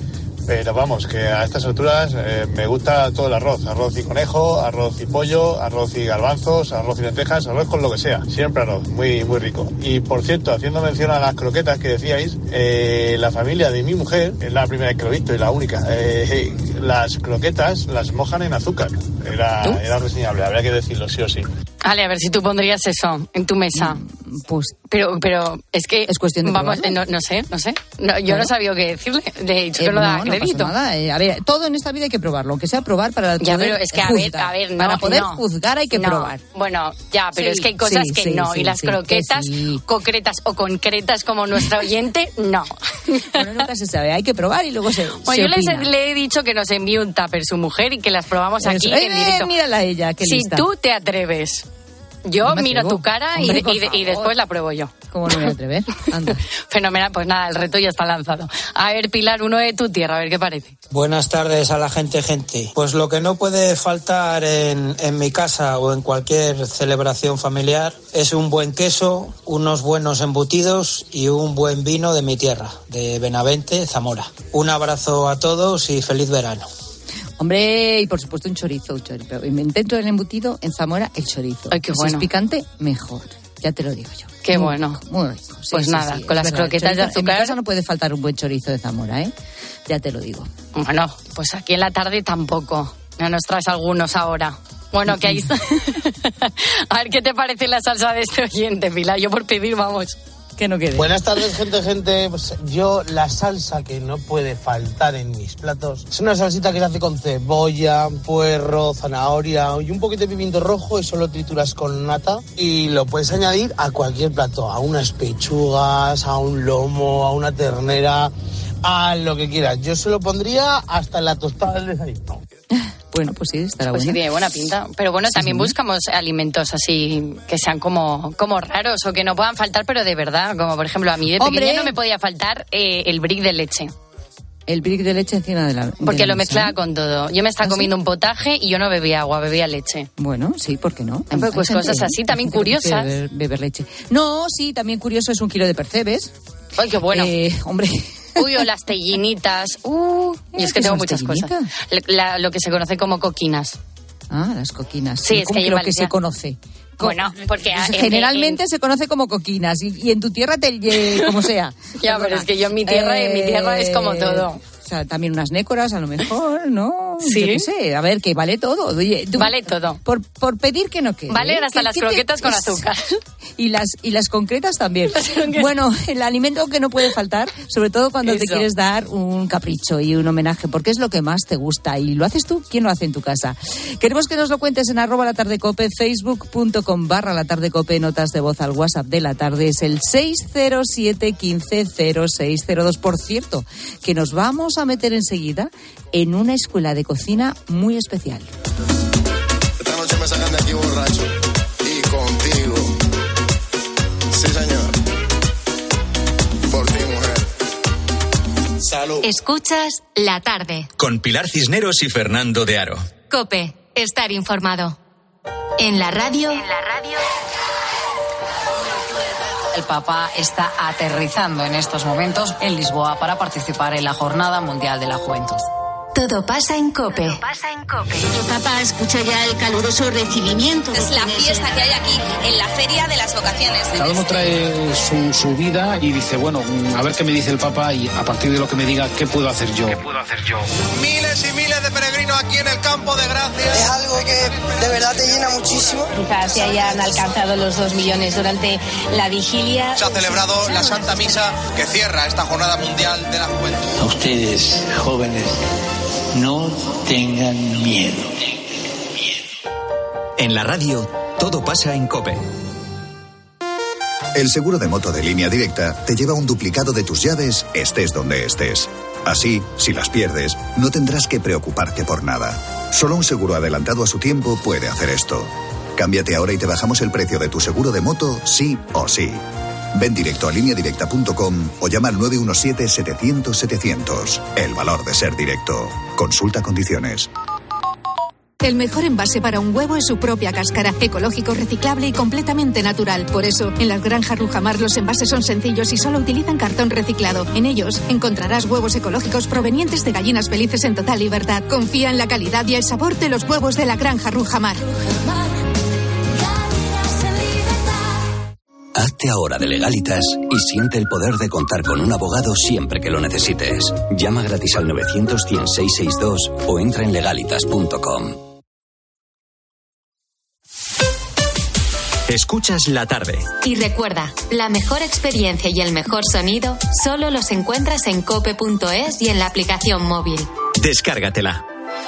S14: pero vamos, que a estas alturas eh, me gusta todo el arroz. Arroz y conejo, arroz y pollo, arroz y garbanzos, arroz y lentejas, arroz con lo que sea. Siempre arroz, muy, muy rico. Y por cierto, haciendo mención a las croquetas que decíais, eh, la familia de mi mujer, es la primera vez que lo he visto y la única, eh, las croquetas las mojan en azúcar. Era, era reseñable, habría que decirlo sí o sí.
S13: Vale, a ver si tú pondrías eso en tu mesa.
S1: Pues,
S13: pero, pero es que
S1: es cuestión de
S13: vamos, no, no sé, no sé. No, yo bueno. no sabía qué decirle. De hecho, eh, que no da
S1: no,
S13: crédito.
S1: No pasa nada. Eh, a ver, todo en esta vida hay que probarlo, aunque sea probar para
S13: ya,
S1: poder
S13: pero es que a
S1: juzgar.
S13: ver, a ver, no,
S1: para poder
S13: no,
S1: juzgar hay que
S13: no.
S1: probar.
S13: Bueno, ya, pero
S1: sí,
S13: es que hay cosas
S1: sí,
S13: que
S1: sí,
S13: no
S1: sí,
S13: y las
S1: sí,
S13: croquetas
S1: sí.
S13: concretas o concretas como nuestro oyente, no.
S1: Bueno, nunca se sabe. Hay que probar y luego se.
S13: Bueno,
S1: se
S13: yo
S1: opina.
S13: les, le he dicho que nos envíe un tupper su mujer y que las probamos aquí
S1: Eso.
S13: en
S1: Eh,
S13: directo.
S1: Mírala a ella, qué
S13: si
S1: lista.
S13: tú te atreves. Yo
S1: no
S13: miro tu cara
S1: Hombre,
S13: y, y, y después la pruebo yo.
S1: ¿Cómo no me voy a atrever? Anda.
S13: Fenomenal, pues nada, el reto ya está lanzado. A ver, Pilar, uno de tu tierra, a ver qué parece.
S15: Buenas tardes a la gente, gente. Pues lo que no puede faltar en, en mi casa o en cualquier celebración familiar es un buen queso, unos buenos embutidos y un buen vino de mi tierra, de Benavente, Zamora. Un abrazo a todos y feliz verano.
S1: Hombre, y por supuesto un chorizo, un chorizo. Me intento el embutido en Zamora, el chorizo.
S13: Ay, qué
S1: si
S13: bueno.
S1: es picante, mejor. Ya te lo digo yo.
S13: Qué
S1: muy
S13: bueno.
S1: Rico, muy rico. Sí,
S13: pues
S1: sí,
S13: nada,
S1: sí,
S13: con las
S1: verdad.
S13: croquetas de azúcar.
S1: En mi casa no puede faltar un buen chorizo de Zamora, ¿eh? Ya te lo digo.
S13: Bueno, pues aquí en la tarde tampoco. Ya nos traes algunos ahora. Bueno, que ahí a ver qué te parece la salsa de este oyente, Pilar. Yo por pedir, vamos.
S1: Que no quede.
S16: Buenas tardes, gente, gente. Pues yo, la salsa que no puede faltar en mis platos es una salsita que se hace con cebolla, puerro, zanahoria y un poquito de pimiento rojo. Eso lo trituras con nata y lo puedes añadir a cualquier plato, a unas pechugas, a un lomo, a una ternera, a lo que quieras. Yo se lo pondría hasta en la tostada del desayuno.
S1: Bueno, pues sí, estará
S13: pues
S1: bueno.
S13: sí, tiene buena pinta. Pero bueno,
S1: sí,
S13: también
S1: sí.
S13: buscamos alimentos así que sean como, como raros o que no puedan faltar, pero de verdad. Como por ejemplo, a mí de
S1: Hombre.
S13: pequeña no me podía faltar eh, el brick de leche.
S1: El brick de leche encima de la... De
S13: Porque
S1: la
S13: lo
S1: mesa,
S13: mezclaba
S1: ¿eh?
S13: con todo. Yo me estaba
S1: ¿Ah,
S13: comiendo
S1: sí?
S13: un potaje y yo no bebía agua, bebía leche.
S1: Bueno, sí, ¿por qué no? Hay,
S13: pues
S1: hay
S13: pues
S1: gente,
S13: cosas así,
S1: ¿eh?
S13: también
S1: Hay gente que
S13: curiosas.
S1: prefiere Beber, beber leche. No, sí, también curioso es un kilo de percebes.
S13: Ay, qué bueno.
S1: Eh, hombre...
S13: Uy, o las tellinitas. Uh, y es que tengo muchas cosas. La, lo que se conoce como coquinas.
S1: Ah, las coquinas.
S13: Sí, es
S1: ¿Cómo
S13: que
S1: lo
S13: lleva-
S1: que se conoce? Co-
S13: Bueno, porque
S1: Pues
S13: en-
S1: generalmente
S13: en-
S1: se conoce como coquinas y, y en tu tierra te eh, como sea.
S13: Ya, pero es que yo en mi tierra, en mi tierra es como todo.
S1: O sea, también unas nécoras a lo mejor, ¿no?
S13: Sí.
S1: Yo qué sé, a ver, que vale todo. Oye, tú-
S13: Vale todo.
S1: Por, por pedir que no quede.
S13: Vale
S1: ¿eh?
S13: hasta
S1: ¿Qué-
S13: las
S1: qué te-
S13: croquetas con
S1: es-
S13: azúcar.
S1: Y las, y las concretas también. Bueno, el alimento que no puede faltar, sobre todo cuando te
S13: Eso.
S1: quieres dar un capricho y un homenaje, porque es lo que más te gusta. Y lo haces tú, ¿quién lo hace en tu casa? Queremos que nos lo cuentes en arroba la tarde cope, facebook.com barra la tarde cope, notas de voz al WhatsApp de la tarde. Es el seis cero siete, quince, cero seis cero dos. Por cierto, que nos vamos a meter enseguida en una escuela de cocina muy especial.
S12: Esta noche me sacan de aquí borracho y contigo. Sí, señor. Por ti, mujer. Salud.
S3: Escuchas La Tarde.
S2: Con Pilar Cisneros y Fernando de Aro.
S3: Cope, estar informado. En la radio. En la radio.
S17: El Papa está aterrizando en estos momentos en Lisboa para participar en la Jornada Mundial de la Juventud.
S3: Todo pasa en Cope.
S18: El Papa escucha ya el caluroso recibimiento.
S19: Es la fiesta que hay aquí en la Feria de las Vocaciones.
S20: Cada uno trae su, su vida y dice, bueno, a ver qué me dice el Papa y a partir de lo que me diga, ¿qué puedo hacer yo? ¿Qué puedo hacer yo?
S21: Miles y miles de peregrinos aquí en el Campo de Gracia.
S22: Es algo que de verdad te llena muchísimo.
S23: Quizás se hayan alcanzado los dos millones durante la vigilia.
S21: Se ha celebrado la Santa Misa que cierra esta Jornada Mundial de la Juventud.
S24: A ustedes, jóvenes, no tengan miedo.
S2: En la radio, todo pasa en COPE.
S25: El seguro de moto de Línea Directa te lleva un duplicado de tus llaves, estés donde estés. Así, si las pierdes, no tendrás que preocuparte por nada. Solo un seguro adelantado a su tiempo puede hacer esto. Cámbiate ahora y te bajamos el precio de tu seguro de moto, sí o sí. Ven directo a línea directa punto com o llama al nueve uno siete, setecientos, setecientos. El valor de ser directo. Consulta condiciones.
S4: El mejor envase para un huevo es su propia cáscara, ecológico, reciclable y completamente natural. Por eso, en las granjas Rujamar los envases son sencillos y solo utilizan cartón reciclado. En ellos encontrarás huevos ecológicos provenientes de gallinas felices en total libertad. Confía en la calidad y el sabor de los huevos de la granja Rujamar.
S5: Hazte ahora de Legalitas y siente el poder de contar con un abogado siempre que lo necesites. Llama gratis al novecientos, cien, seiscientos sesenta y dos o entra en legalitas punto com.
S2: Escuchas La Tarde.
S3: Y recuerda, la mejor experiencia y el mejor sonido solo los encuentras en cope punto es y en la aplicación móvil.
S2: Descárgatela.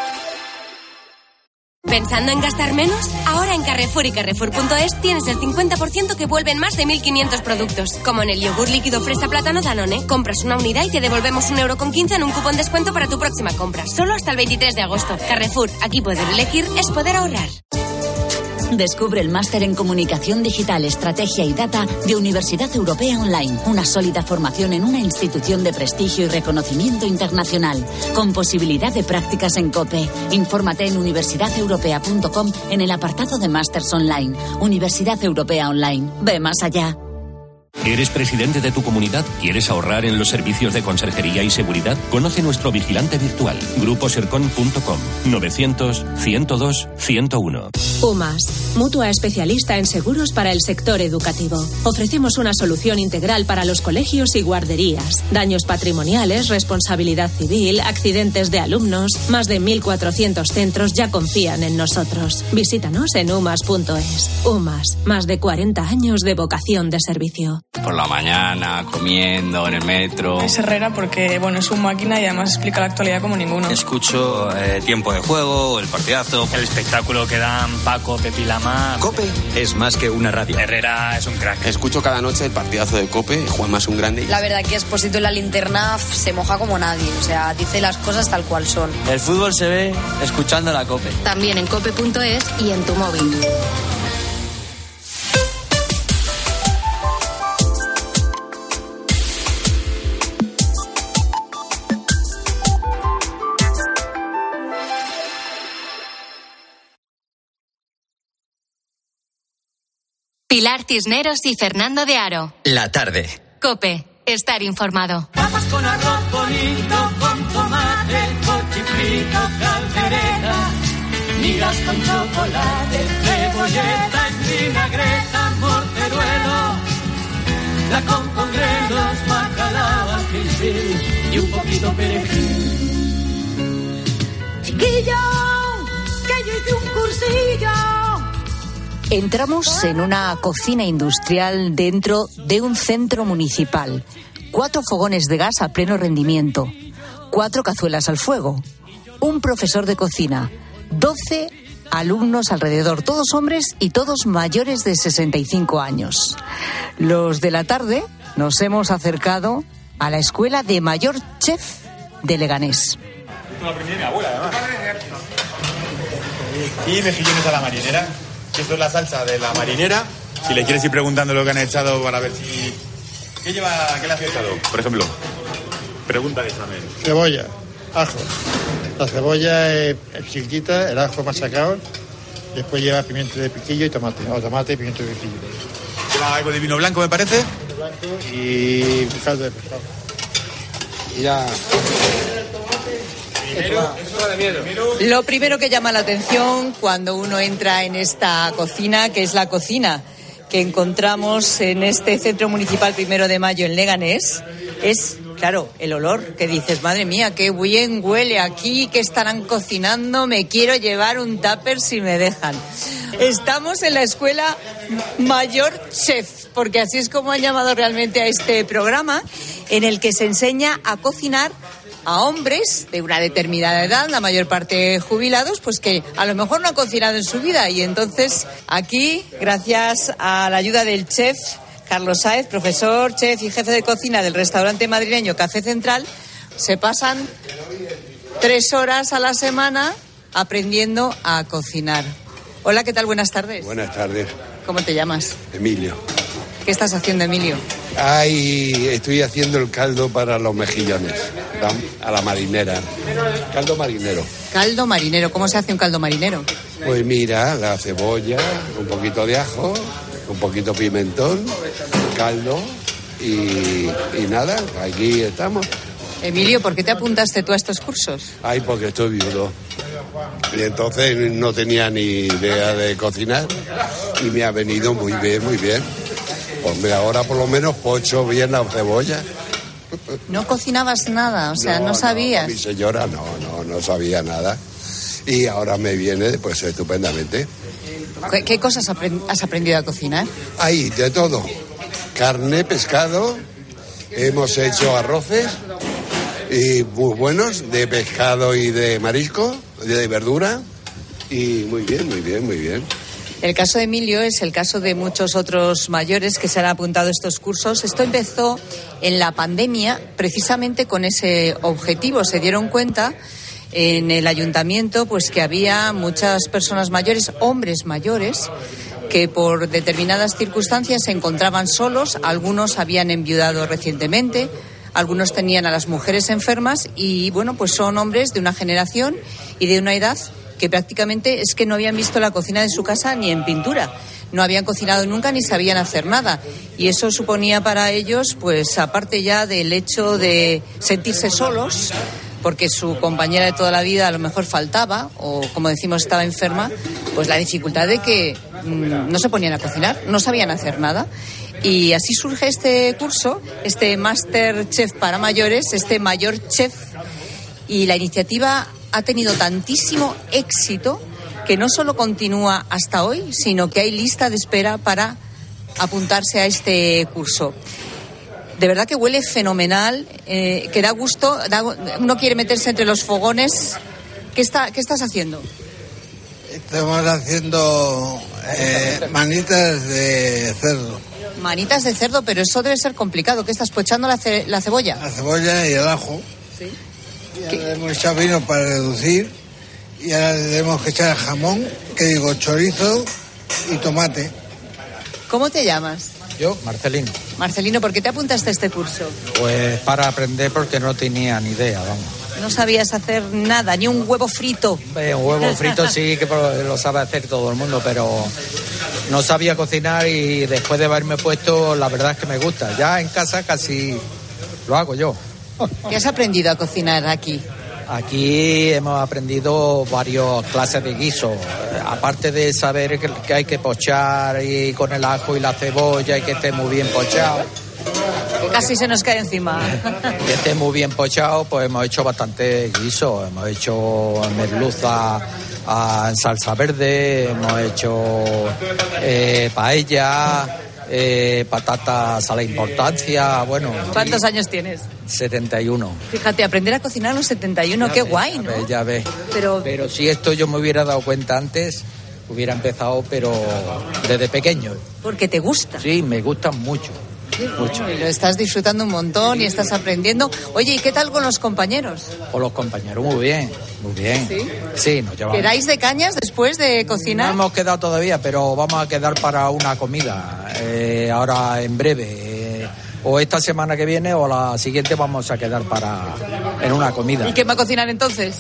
S6: ¿Pensando en gastar menos? Ahora en Carrefour y Carrefour punto es tienes el cincuenta por ciento que vuelven más de mil quinientos productos. Como en el yogur líquido fresa plátano Danone. Compras una unidad y te devolvemos un euro con quince en un cupón descuento para tu próxima compra. Solo hasta el veintitrés de agosto. Carrefour, aquí poder elegir es poder ahorrar.
S7: Descubre el máster en Comunicación Digital, Estrategia y Data de Universidad Europea Online. Una sólida formación en una institución de prestigio y reconocimiento internacional. Con posibilidad de prácticas en COPE. Infórmate en universidad europea punto com en el apartado de Másters Online. Universidad Europea Online. Ve más allá.
S9: ¿Eres presidente de tu comunidad? ¿Quieres ahorrar en los servicios de conserjería y seguridad? Conoce nuestro vigilante virtual, grupo sercon punto com, novecientos, ciento dos, ciento uno.
S26: UMAS, mutua especialista en seguros para el sector educativo. Ofrecemos una solución integral para los colegios y guarderías. Daños patrimoniales, responsabilidad civil, accidentes de alumnos. Más de mil cuatrocientos centros ya confían en nosotros. Visítanos en umas punto es. UMAS, más de cuarenta años de vocación de servicio.
S27: Por la mañana, comiendo, en el metro.
S28: Es Herrera porque, bueno, es un máquina y además explica la actualidad como ninguno.
S27: Escucho eh, Tiempo de Juego, El Partidazo.
S29: El espectáculo que dan Paco, Pepi Lama.
S2: COPE es más que una radio.
S29: Herrera es un crack.
S30: Escucho cada noche El Partidazo de COPE, Juanma es un grande.
S31: La verdad que Expósito en la linterna se moja como nadie, o sea, dice las cosas tal cual son.
S32: El fútbol se ve escuchando la COPE.
S3: También en cope punto es y en tu móvil. Pilar Cisneros y Fernando de Aro.
S2: La Tarde.
S3: COPE. Estar informado.
S12: Papas con arroz bonito, con tomate, cochifrito, caldereta, migas con chocolate, cebolleta, vinagreta, morteruelo, la con con grelos, bacalao, alfilfil y un poquito perejil.
S4: Chiquillo, que yo hice un cursillo.
S1: Entramos en una cocina industrial dentro de un centro municipal. Cuatro fogones de gas a pleno rendimiento. Cuatro cazuelas al fuego. Un profesor de cocina. Doce alumnos alrededor. Todos hombres y todos mayores de sesenta y cinco años. Los de la tarde nos hemos acercado a la escuela de mayor chef de Leganés.
S33: La aprendí mi abuela, además. Y mejillones a la marinera. Esto es la salsa de la marinera. Si le quieres ir preguntando lo que han echado para ver si... ¿Qué lleva, qué le has echado, por ejemplo? Pregúntale también.
S34: Cebolla, ajo. La cebolla es chiquitita, el ajo machacado. Después lleva pimiento de piquillo y tomate. O tomate y pimiento de piquillo.
S33: Lleva algo de vino blanco, me parece.
S34: Vino blanco y caldo de pescado. Y ya...
S1: Lo primero que llama la atención cuando uno entra en esta cocina, que es la cocina que encontramos en este Centro Municipal Primero de Mayo en Leganés, es, claro, el olor, que dices, madre mía, qué bien huele aquí, que estarán cocinando, me quiero llevar un tupper si me dejan. Estamos en la escuela Mayor Chef, porque así es como han llamado realmente a este programa, en el que se enseña a cocinar a hombres de una determinada edad, la mayor parte jubilados, pues que a lo mejor no han cocinado en su vida. Y entonces aquí, gracias a la ayuda del chef Carlos Sáez, profesor, chef y jefe de cocina del restaurante madrileño Café Central, se pasan tres horas a la semana aprendiendo a cocinar. Hola, ¿qué tal? Buenas tardes.
S35: Buenas tardes.
S1: ¿Cómo te llamas?
S35: Emilio.
S1: ¿Qué estás haciendo, Emilio?
S8: Ay, estoy haciendo el caldo para los mejillones, a la marinera. Caldo marinero.
S1: Caldo marinero. ¿Cómo se hace un caldo marinero?
S8: Pues mira, la cebolla, un poquito de ajo, un poquito de pimentón, caldo y, y nada, aquí estamos.
S1: Emilio, ¿por qué te apuntaste tú a estos cursos?
S8: Ay, porque estoy viudo. Y entonces no tenía ni idea de cocinar y me ha venido muy bien, muy bien. Pues mira, ahora por lo menos pocho bien la cebolla.
S1: ¿No cocinabas nada? O sea, no, no sabías.
S8: No, mi señora no, no, no sabía nada. Y ahora me viene pues estupendamente.
S1: ¿Qué, qué cosas has aprendido a cocinar?
S8: Ahí, de todo. Carne, pescado, hemos hecho arroces y muy buenos, de pescado y de marisco, de verdura. Y muy bien, muy bien, muy bien.
S1: El caso de Emilio es el caso de muchos otros mayores que se han apuntado a estos cursos. Esto empezó en la pandemia precisamente con ese objetivo. Se dieron cuenta en el ayuntamiento pues que había muchas personas mayores, hombres mayores, que por determinadas circunstancias se encontraban solos. Algunos habían enviudado recientemente, algunos tenían a las mujeres enfermas y, bueno, pues son hombres de una generación y de una edad que prácticamente es que no habían visto la cocina de su casa ni en pintura. No habían cocinado nunca ni sabían hacer nada. Y eso suponía para ellos, pues aparte ya del hecho de sentirse solos, porque su compañera de toda la vida a lo mejor faltaba, o como decimos estaba enferma, pues la dificultad de que mmm, no se ponían a cocinar, no sabían hacer nada. Y así surge este curso, este Master Chef para mayores, este Mayor Chef, y la iniciativa ha tenido tantísimo éxito que no solo continúa hasta hoy, sino que hay lista de espera para apuntarse a este curso. De verdad que huele fenomenal, eh, que da gusto, da, uno quiere meterse entre los fogones. ¿Qué, está, qué estás haciendo?
S34: Estamos haciendo eh, manitas de cerdo.
S1: Manitas de cerdo, pero eso debe ser complicado. ¿Qué estás pochando la, ce, la cebolla?
S34: La cebolla y el ajo.
S1: Sí.
S34: Y ahora le hemos echado vino para reducir y ahora le tenemos que echar jamón, que digo chorizo y tomate.
S1: ¿Cómo te llamas?
S10: Yo, Marcelino.
S1: Marcelino, ¿por qué te apuntaste a este curso?
S10: Pues para aprender porque no tenía ni idea, vamos.
S1: No sabías hacer nada, ni un huevo frito.
S10: Eh, un huevo frito sí que lo sabe hacer todo el mundo, pero no sabía cocinar y después de haberme puesto, la verdad es que me gusta. Ya en casa casi lo hago yo.
S1: ¿Qué has aprendido a cocinar aquí?
S10: Aquí hemos aprendido varias clases de guiso. Eh, aparte de saber que, que hay que pochar y con el ajo y la cebolla y que esté muy bien pochado.
S1: Que casi se nos cae encima.
S10: Que esté muy bien pochado, pues hemos hecho bastante guiso. Hemos hecho merluza a, en salsa verde, hemos hecho eh, paella, eh, patatas a la importancia, bueno.
S1: ¿Cuántos años tienes?
S10: setenta y uno.
S1: Fíjate, aprender a cocinar a los setenta y uno,
S10: ya
S1: qué
S10: ves,
S1: guay,
S10: ya
S1: ¿no?
S10: Ves, ya ves.
S1: Pero...
S10: pero si esto yo me hubiera dado cuenta antes, hubiera empezado, pero desde pequeño.
S1: Porque te gusta.
S10: Sí, me gusta mucho. Mucho.
S1: Y lo estás disfrutando un montón y estás aprendiendo. Oye, ¿y qué tal con los compañeros?
S10: Con los compañeros, muy bien, muy bien.
S1: ¿Sí?
S10: Sí, nos llevamos.
S1: ¿Quedáis de cañas después de cocinar?
S10: No hemos quedado todavía, pero vamos a quedar para una comida eh, ahora en breve. Eh, o esta semana que viene o la siguiente vamos a quedar para en una comida.
S1: ¿Y quién va a cocinar entonces?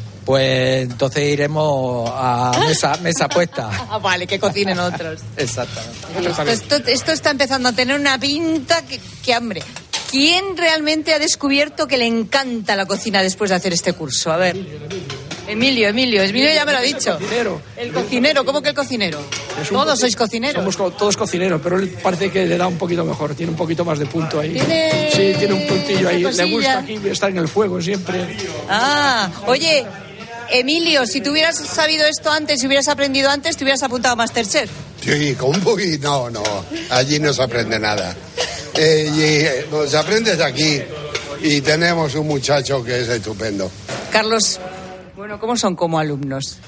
S10: Pues entonces iremos a mesa, mesa puesta.
S1: Ah, vale, que cocinen otros.
S10: Exactamente.
S1: Esto, esto, esto está empezando a tener una pinta que, que hambre. ¿Quién realmente ha descubierto que le encanta la cocina después de hacer este curso? A ver. Emilio, Emilio, Emilio ya me lo ha dicho.
S11: El cocinero.
S1: El cocinero, ¿cómo que el cocinero? Todos sois cocineros.
S11: Somos co- todos cocineros, pero él parece que le da un poquito mejor, tiene un poquito más de punto ahí.
S1: ¿Tiene...
S11: Sí, tiene un puntillo ahí.
S1: Cosilla.
S11: Le gusta aquí estar en el fuego siempre.
S1: Ah, oye, Emilio, si tú hubieras sabido esto antes, si hubieras aprendido antes, te hubieras apuntado a Masterchef.
S8: Sí, con un poquito. No, no, allí no se aprende nada. Eh, y, eh, nos aprendes aquí y tenemos un muchacho que es estupendo.
S1: Carlos, bueno, ¿cómo son como alumnos?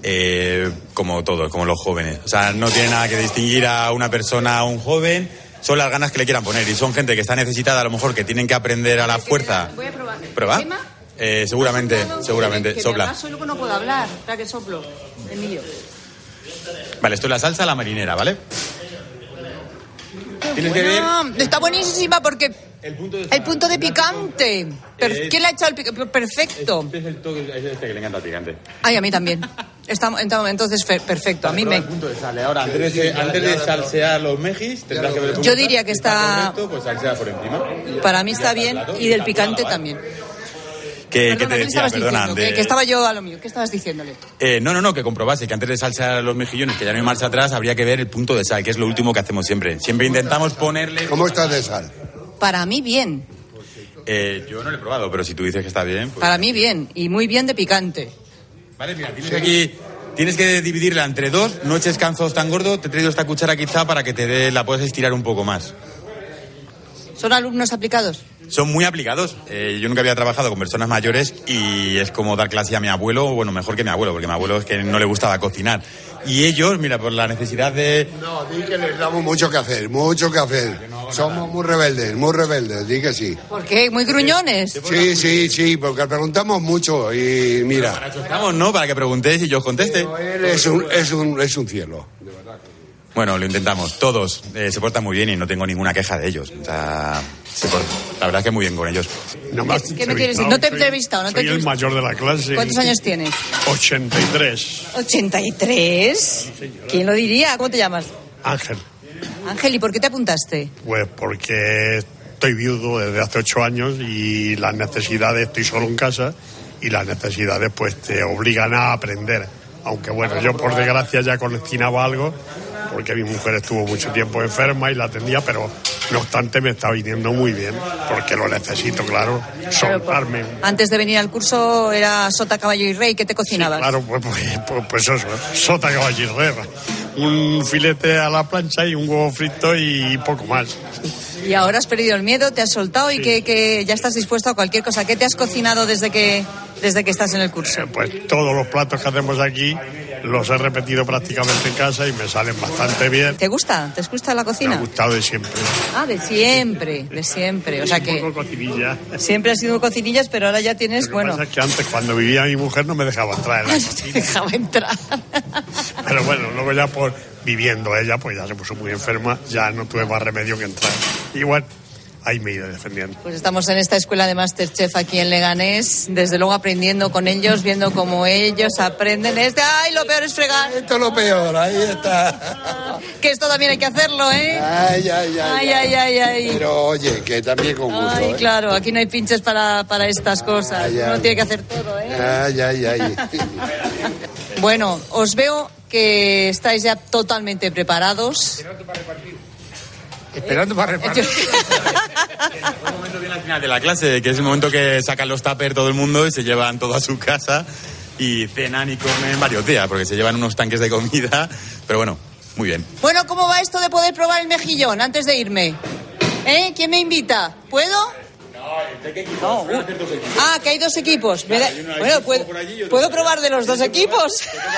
S33: Eh, como todos, como los jóvenes. O sea, no tiene nada que distinguir a una persona, a un joven. Son las ganas que le quieran poner. Y son gente que está necesitada, a lo mejor, que tienen que aprender a la fuerza.
S1: Voy a probar.
S33: ¿Prueba?
S1: ¿Quema?
S33: Eh, seguramente, seguramente.
S1: Que
S33: Sopla.
S1: además, luego no puedo hablar. Espera que soplo. Emilio.
S33: Vale, esto es la salsa a la marinera, ¿vale?
S1: Qué
S33: Tienes que ver...
S1: Está buenísima porque
S33: el punto de,
S1: el punto de picante. Per-
S33: es...
S1: ¿Quién le ha echado el picante? Perfecto.
S33: Este es el toque, es este que le encanta el picante.
S1: Ay, a mí también. Está, entonces, perfecto. A mí me...
S33: El punto de sal. Ahora, antes de, antes de salsear los mejis, tendrás que ver el punto.
S1: Yo diría que está...
S33: correcto, pues salsea por encima.
S1: Para mí está bien y del picante también.
S33: ¿Qué,
S1: Perdona,
S33: ¿qué te
S1: ¿qué
S33: decía?
S1: estabas
S33: Perdona.
S1: diciendo?
S33: De...
S1: Que, que estaba yo a lo mío. ¿Qué estabas diciéndole?
S33: Eh, no, no, no, que comprobase que antes de salsear los mejillones, que ya no hay marcha atrás, habría que ver el punto de sal, que es lo último que hacemos siempre. Siempre intentamos ponerle...
S8: ¿Cómo estás de sal?
S1: Para mí bien.
S33: Eh, yo no lo he probado, pero si tú dices que está bien... Pues...
S1: Para mí bien. Y muy bien de picante.
S33: Vale, mira, tienes aquí... Tienes que dividirla entre dos, no eches canzos tan gordo. Te he traído esta cuchara quizá para que te dé, la puedas estirar un poco más.
S1: ¿Son alumnos aplicados?
S33: Son muy aplicados. Eh, yo nunca había trabajado con personas mayores y es como dar clase a mi abuelo, bueno, mejor que mi abuelo, porque mi abuelo es que no le gustaba cocinar. Y ellos, mira, por la necesidad de...
S8: No, di que les damos mucho que hacer, mucho que hacer. Somos muy rebeldes, muy rebeldes, di que sí.
S1: ¿Por qué? ¿Muy gruñones?
S8: Sí, sí, sí, porque preguntamos mucho y mira...
S33: Para eso estamos, ¿no? Para que preguntéis y yo os conteste.
S8: Pero él es un, es un, es un cielo.
S33: Bueno, lo intentamos, todos. Eh, se portan muy bien y no tengo ninguna queja de ellos. O sea, se portan, la verdad es que muy bien con ellos.
S5: No me,
S1: ¿Qué me quieres decir? No te he entrevistado. No te
S5: soy el mayor de la clase.
S1: ¿Cuántos años tienes?
S5: ochenta y tres.
S1: ¿ochenta y tres? ¿Quién lo diría? ¿Cómo te llamas?
S5: Ángel.
S1: Ángel, ¿y por qué te apuntaste?
S5: Pues porque estoy viudo desde hace ocho años y las necesidades, estoy solo en casa, y las necesidades pues te obligan a aprender. Aunque bueno, yo por desgracia ya coleccionaba algo, porque mi mujer estuvo mucho tiempo enferma y la atendía, pero no obstante me está viniendo muy bien, porque lo necesito, claro, soltarme.
S1: Antes de venir al curso era sota, caballo y rey, ¿qué te cocinabas?
S5: Sí, claro, pues, pues, pues, pues eso, sota, caballo y rey. Un filete a la plancha y un huevo frito y poco más.
S1: Y ahora has perdido el miedo, te has soltado y sí. que, que ya estás dispuesto a cualquier cosa. ¿Qué te has cocinado desde que, desde que estás en el curso?
S5: Eh, pues todos los platos que hacemos aquí los he repetido prácticamente en casa y me salen bastante bien.
S1: ¿Te gusta? ¿Te gusta la cocina?
S5: Me ha gustado de siempre.
S1: Ah, de siempre, de siempre. O sea que...
S5: Un poco cocinilla.
S1: Siempre has sido cocinillas, pero ahora ya tienes,
S5: Lo que
S1: bueno...
S5: pasa es que antes, cuando vivía mi mujer, no me dejaba entrar en la cocina.
S1: No te dejaba entrar.
S5: Pero bueno, luego ya por viviendo ella, pues ya se puso muy enferma, ya no tuve más remedio que entrar. Y bueno, ahí me he ido defendiendo.
S1: Pues estamos en esta escuela de Masterchef aquí en Leganés, desde luego aprendiendo con ellos, viendo cómo ellos aprenden. Este, ¡ay, lo peor es fregar!
S8: Esto es lo peor, ahí está.
S1: Que esto también hay que hacerlo, ¿eh?
S8: Ay, ay, ay.
S1: Ay, ay, ay, ay.
S8: Pero oye, que también con gusto,
S1: Ay,
S8: ¿eh?
S1: claro, aquí no hay pinches para, para estas cosas.
S8: Ay, ay.
S1: Uno tiene que hacer todo, ¿eh?
S8: Ay, ay, ay.
S1: Bueno, os veo que estáis ya totalmente preparados.
S5: Esperando para repartir.
S33: El momento viene al final de la clase, que es el momento que sacan los tuppers todo el mundo y se llevan todo a su casa y cenan y comen varios días, porque se llevan unos tanques de comida, pero bueno, muy bien.
S1: Bueno, ¿cómo va esto de poder probar el mejillón antes de irme? ¿Eh? ¿Quién me invita? ¿Puedo? No, uh, ah, que hay dos equipos. Me da, bueno, ¿puedo, ¿puedo probar de los dos equipos?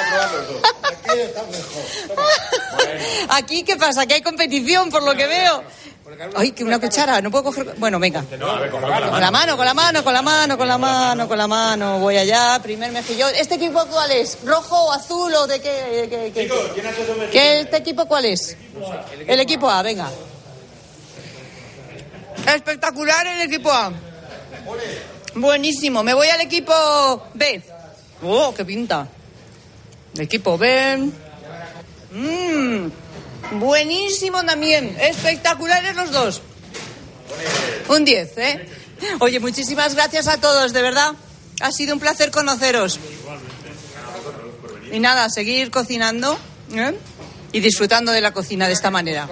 S1: Aquí, ¿qué pasa? Que hay competición, por lo que veo. Ay, que una cuchara, no puedo coger... Bueno, venga. Con la mano, con la mano, con la mano, con la mano, con la mano. Voy allá, primer mejillón. ¿Este equipo cuál es? ¿Rojo o azul o de qué? qué, qué, qué? ¿Qué ¿Este equipo cuál es? El equipo A, venga. Espectacular el equipo A. Buenísimo. Me voy al equipo B. Oh, qué pinta. Equipo B. Mmm. Buenísimo también. Espectaculares los dos. Un diez, ¿eh? Oye, muchísimas gracias a todos, de verdad. Ha sido un placer conoceros. Y nada, seguir cocinando, ¿eh? Y disfrutando de la cocina de esta manera.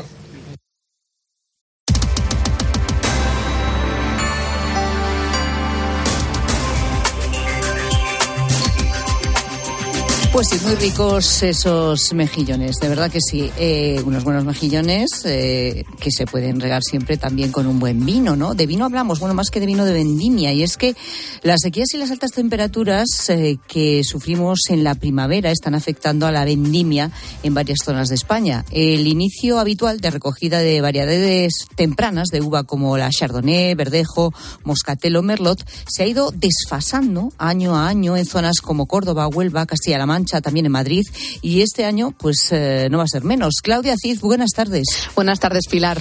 S1: Pues sí, muy ricos esos mejillones, de verdad que sí. Eh, unos buenos mejillones eh, que se pueden regar siempre también con un buen vino, ¿no? De vino hablamos, bueno, más que de vino de vendimia. Y es que las sequías y las altas temperaturas eh, que sufrimos en la primavera están afectando a la vendimia en varias zonas de España. El inicio habitual de recogida de variedades tempranas de uva como la Chardonnay, Verdejo, Moscatel o Merlot se ha ido desfasando año a año en zonas como Córdoba, Huelva, Castilla-La Mancha, también en Madrid, y este año pues eh, no va a ser menos. Claudia Cid, buenas tardes.
S13: Buenas tardes, Pilar.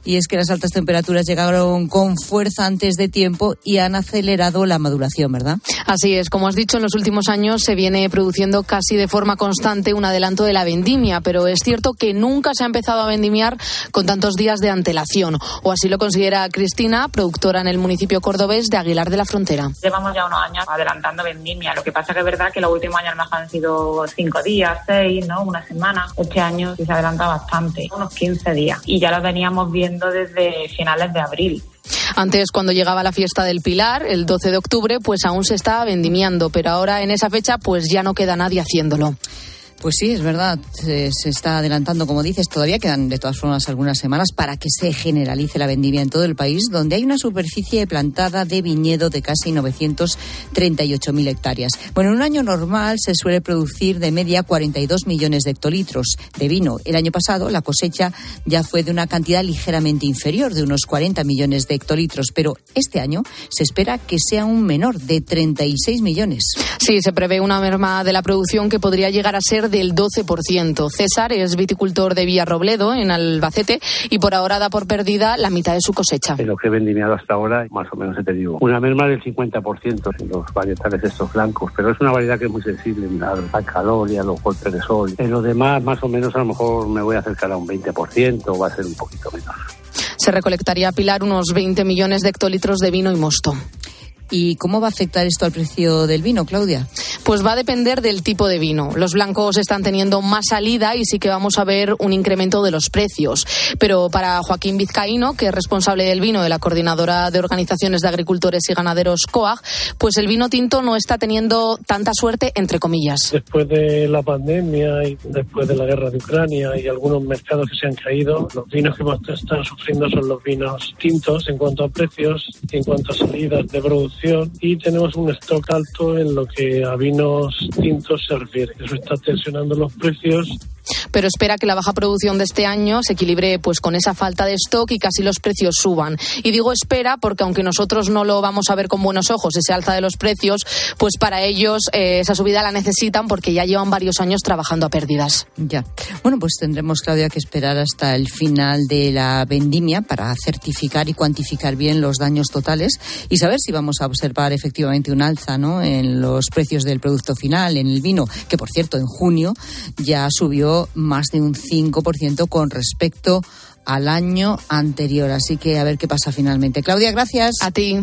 S1: Y es que las altas temperaturas llegaron con fuerza antes de tiempo y han acelerado la maduración, ¿verdad?
S6: Así es, como has dicho, en los últimos años se viene produciendo casi de forma constante un adelanto de la vendimia, pero es cierto que nunca se ha empezado a vendimiar con tantos días de antelación, o así lo considera Cristina, productora en el municipio cordobés de Aguilar de la Frontera.
S13: Llevamos ya unos años adelantando vendimia, lo que pasa que es verdad que los últimos años más han sido cinco días, seis, ¿no? Una semana. Este año sí se adelanta bastante, unos quince días, y ya lo veníamos viendo desde finales de abril.
S6: Antes, cuando llegaba la fiesta del Pilar, el doce de octubre, pues aún se estaba vendimiando, pero ahora en esa fecha pues ya no queda nadie haciéndolo.
S1: Pues sí, es verdad, se, se está adelantando, como dices. Todavía quedan, de todas formas, algunas semanas para que se generalice la vendimia en todo el país, donde hay una superficie plantada de viñedo de casi novecientos treinta y ocho mil hectáreas. Bueno, en un año normal se suele producir de media cuarenta y dos millones de hectolitros de vino. El año pasado la cosecha ya fue de una cantidad ligeramente inferior, de unos cuarenta millones de hectolitros, pero este año se espera que sea un menor, de treinta y seis millones.
S6: Sí, se prevé una merma de la producción que podría llegar a ser del doce por ciento. César es viticultor de Villarrobledo, en Albacete, y por ahora da por perdida la mitad de su cosecha.
S14: En lo que he vendimiado hasta ahora, más o menos te digo, una merma del cincuenta por ciento en los varietales estos blancos, pero es una variedad que es muy sensible al, al calor y a los golpes de sol. En lo demás, más o menos, a lo mejor me voy a acercar a un veinte por ciento, va a ser un poquito menos.
S6: Se recolectaría, Pilar, unos veinte millones de hectolitros de vino y mosto.
S1: ¿Y cómo va a afectar esto al precio del vino, Claudia?
S6: Pues va a depender del tipo de vino. Los blancos están teniendo más salida y sí que vamos a ver un incremento de los precios. Pero para Joaquín Vizcaíno, que es responsable del vino de la Coordinadora de Organizaciones de Agricultores y Ganaderos COAG, pues el vino tinto no está teniendo tanta suerte, entre comillas.
S15: Después de la pandemia y después de la guerra de Ucrania y algunos mercados que se han caído, los vinos que más están sufriendo son los vinos tintos en cuanto a precios, en cuanto a salidas de producción, y tenemos un stock alto en lo que a vinos tintos se refiere. Eso está tensionando los precios.
S6: Pero espera que la baja producción de este año se equilibre pues con esa falta de stock y casi los precios suban. Y digo espera porque aunque nosotros no lo vamos a ver con buenos ojos, ese alza de los precios, pues para ellos eh, esa subida la necesitan porque ya llevan varios años trabajando a pérdidas.
S1: Ya. Bueno, pues tendremos, Claudia, que esperar hasta el final de la vendimia para certificar y cuantificar bien los daños totales y saber si vamos a observar efectivamente un alza, ¿no?, en los precios del producto final, en el vino, que por cierto en junio ya subió más de un cinco por ciento con respecto al año anterior. Así que a ver qué pasa finalmente. Claudia, gracias.
S6: A ti.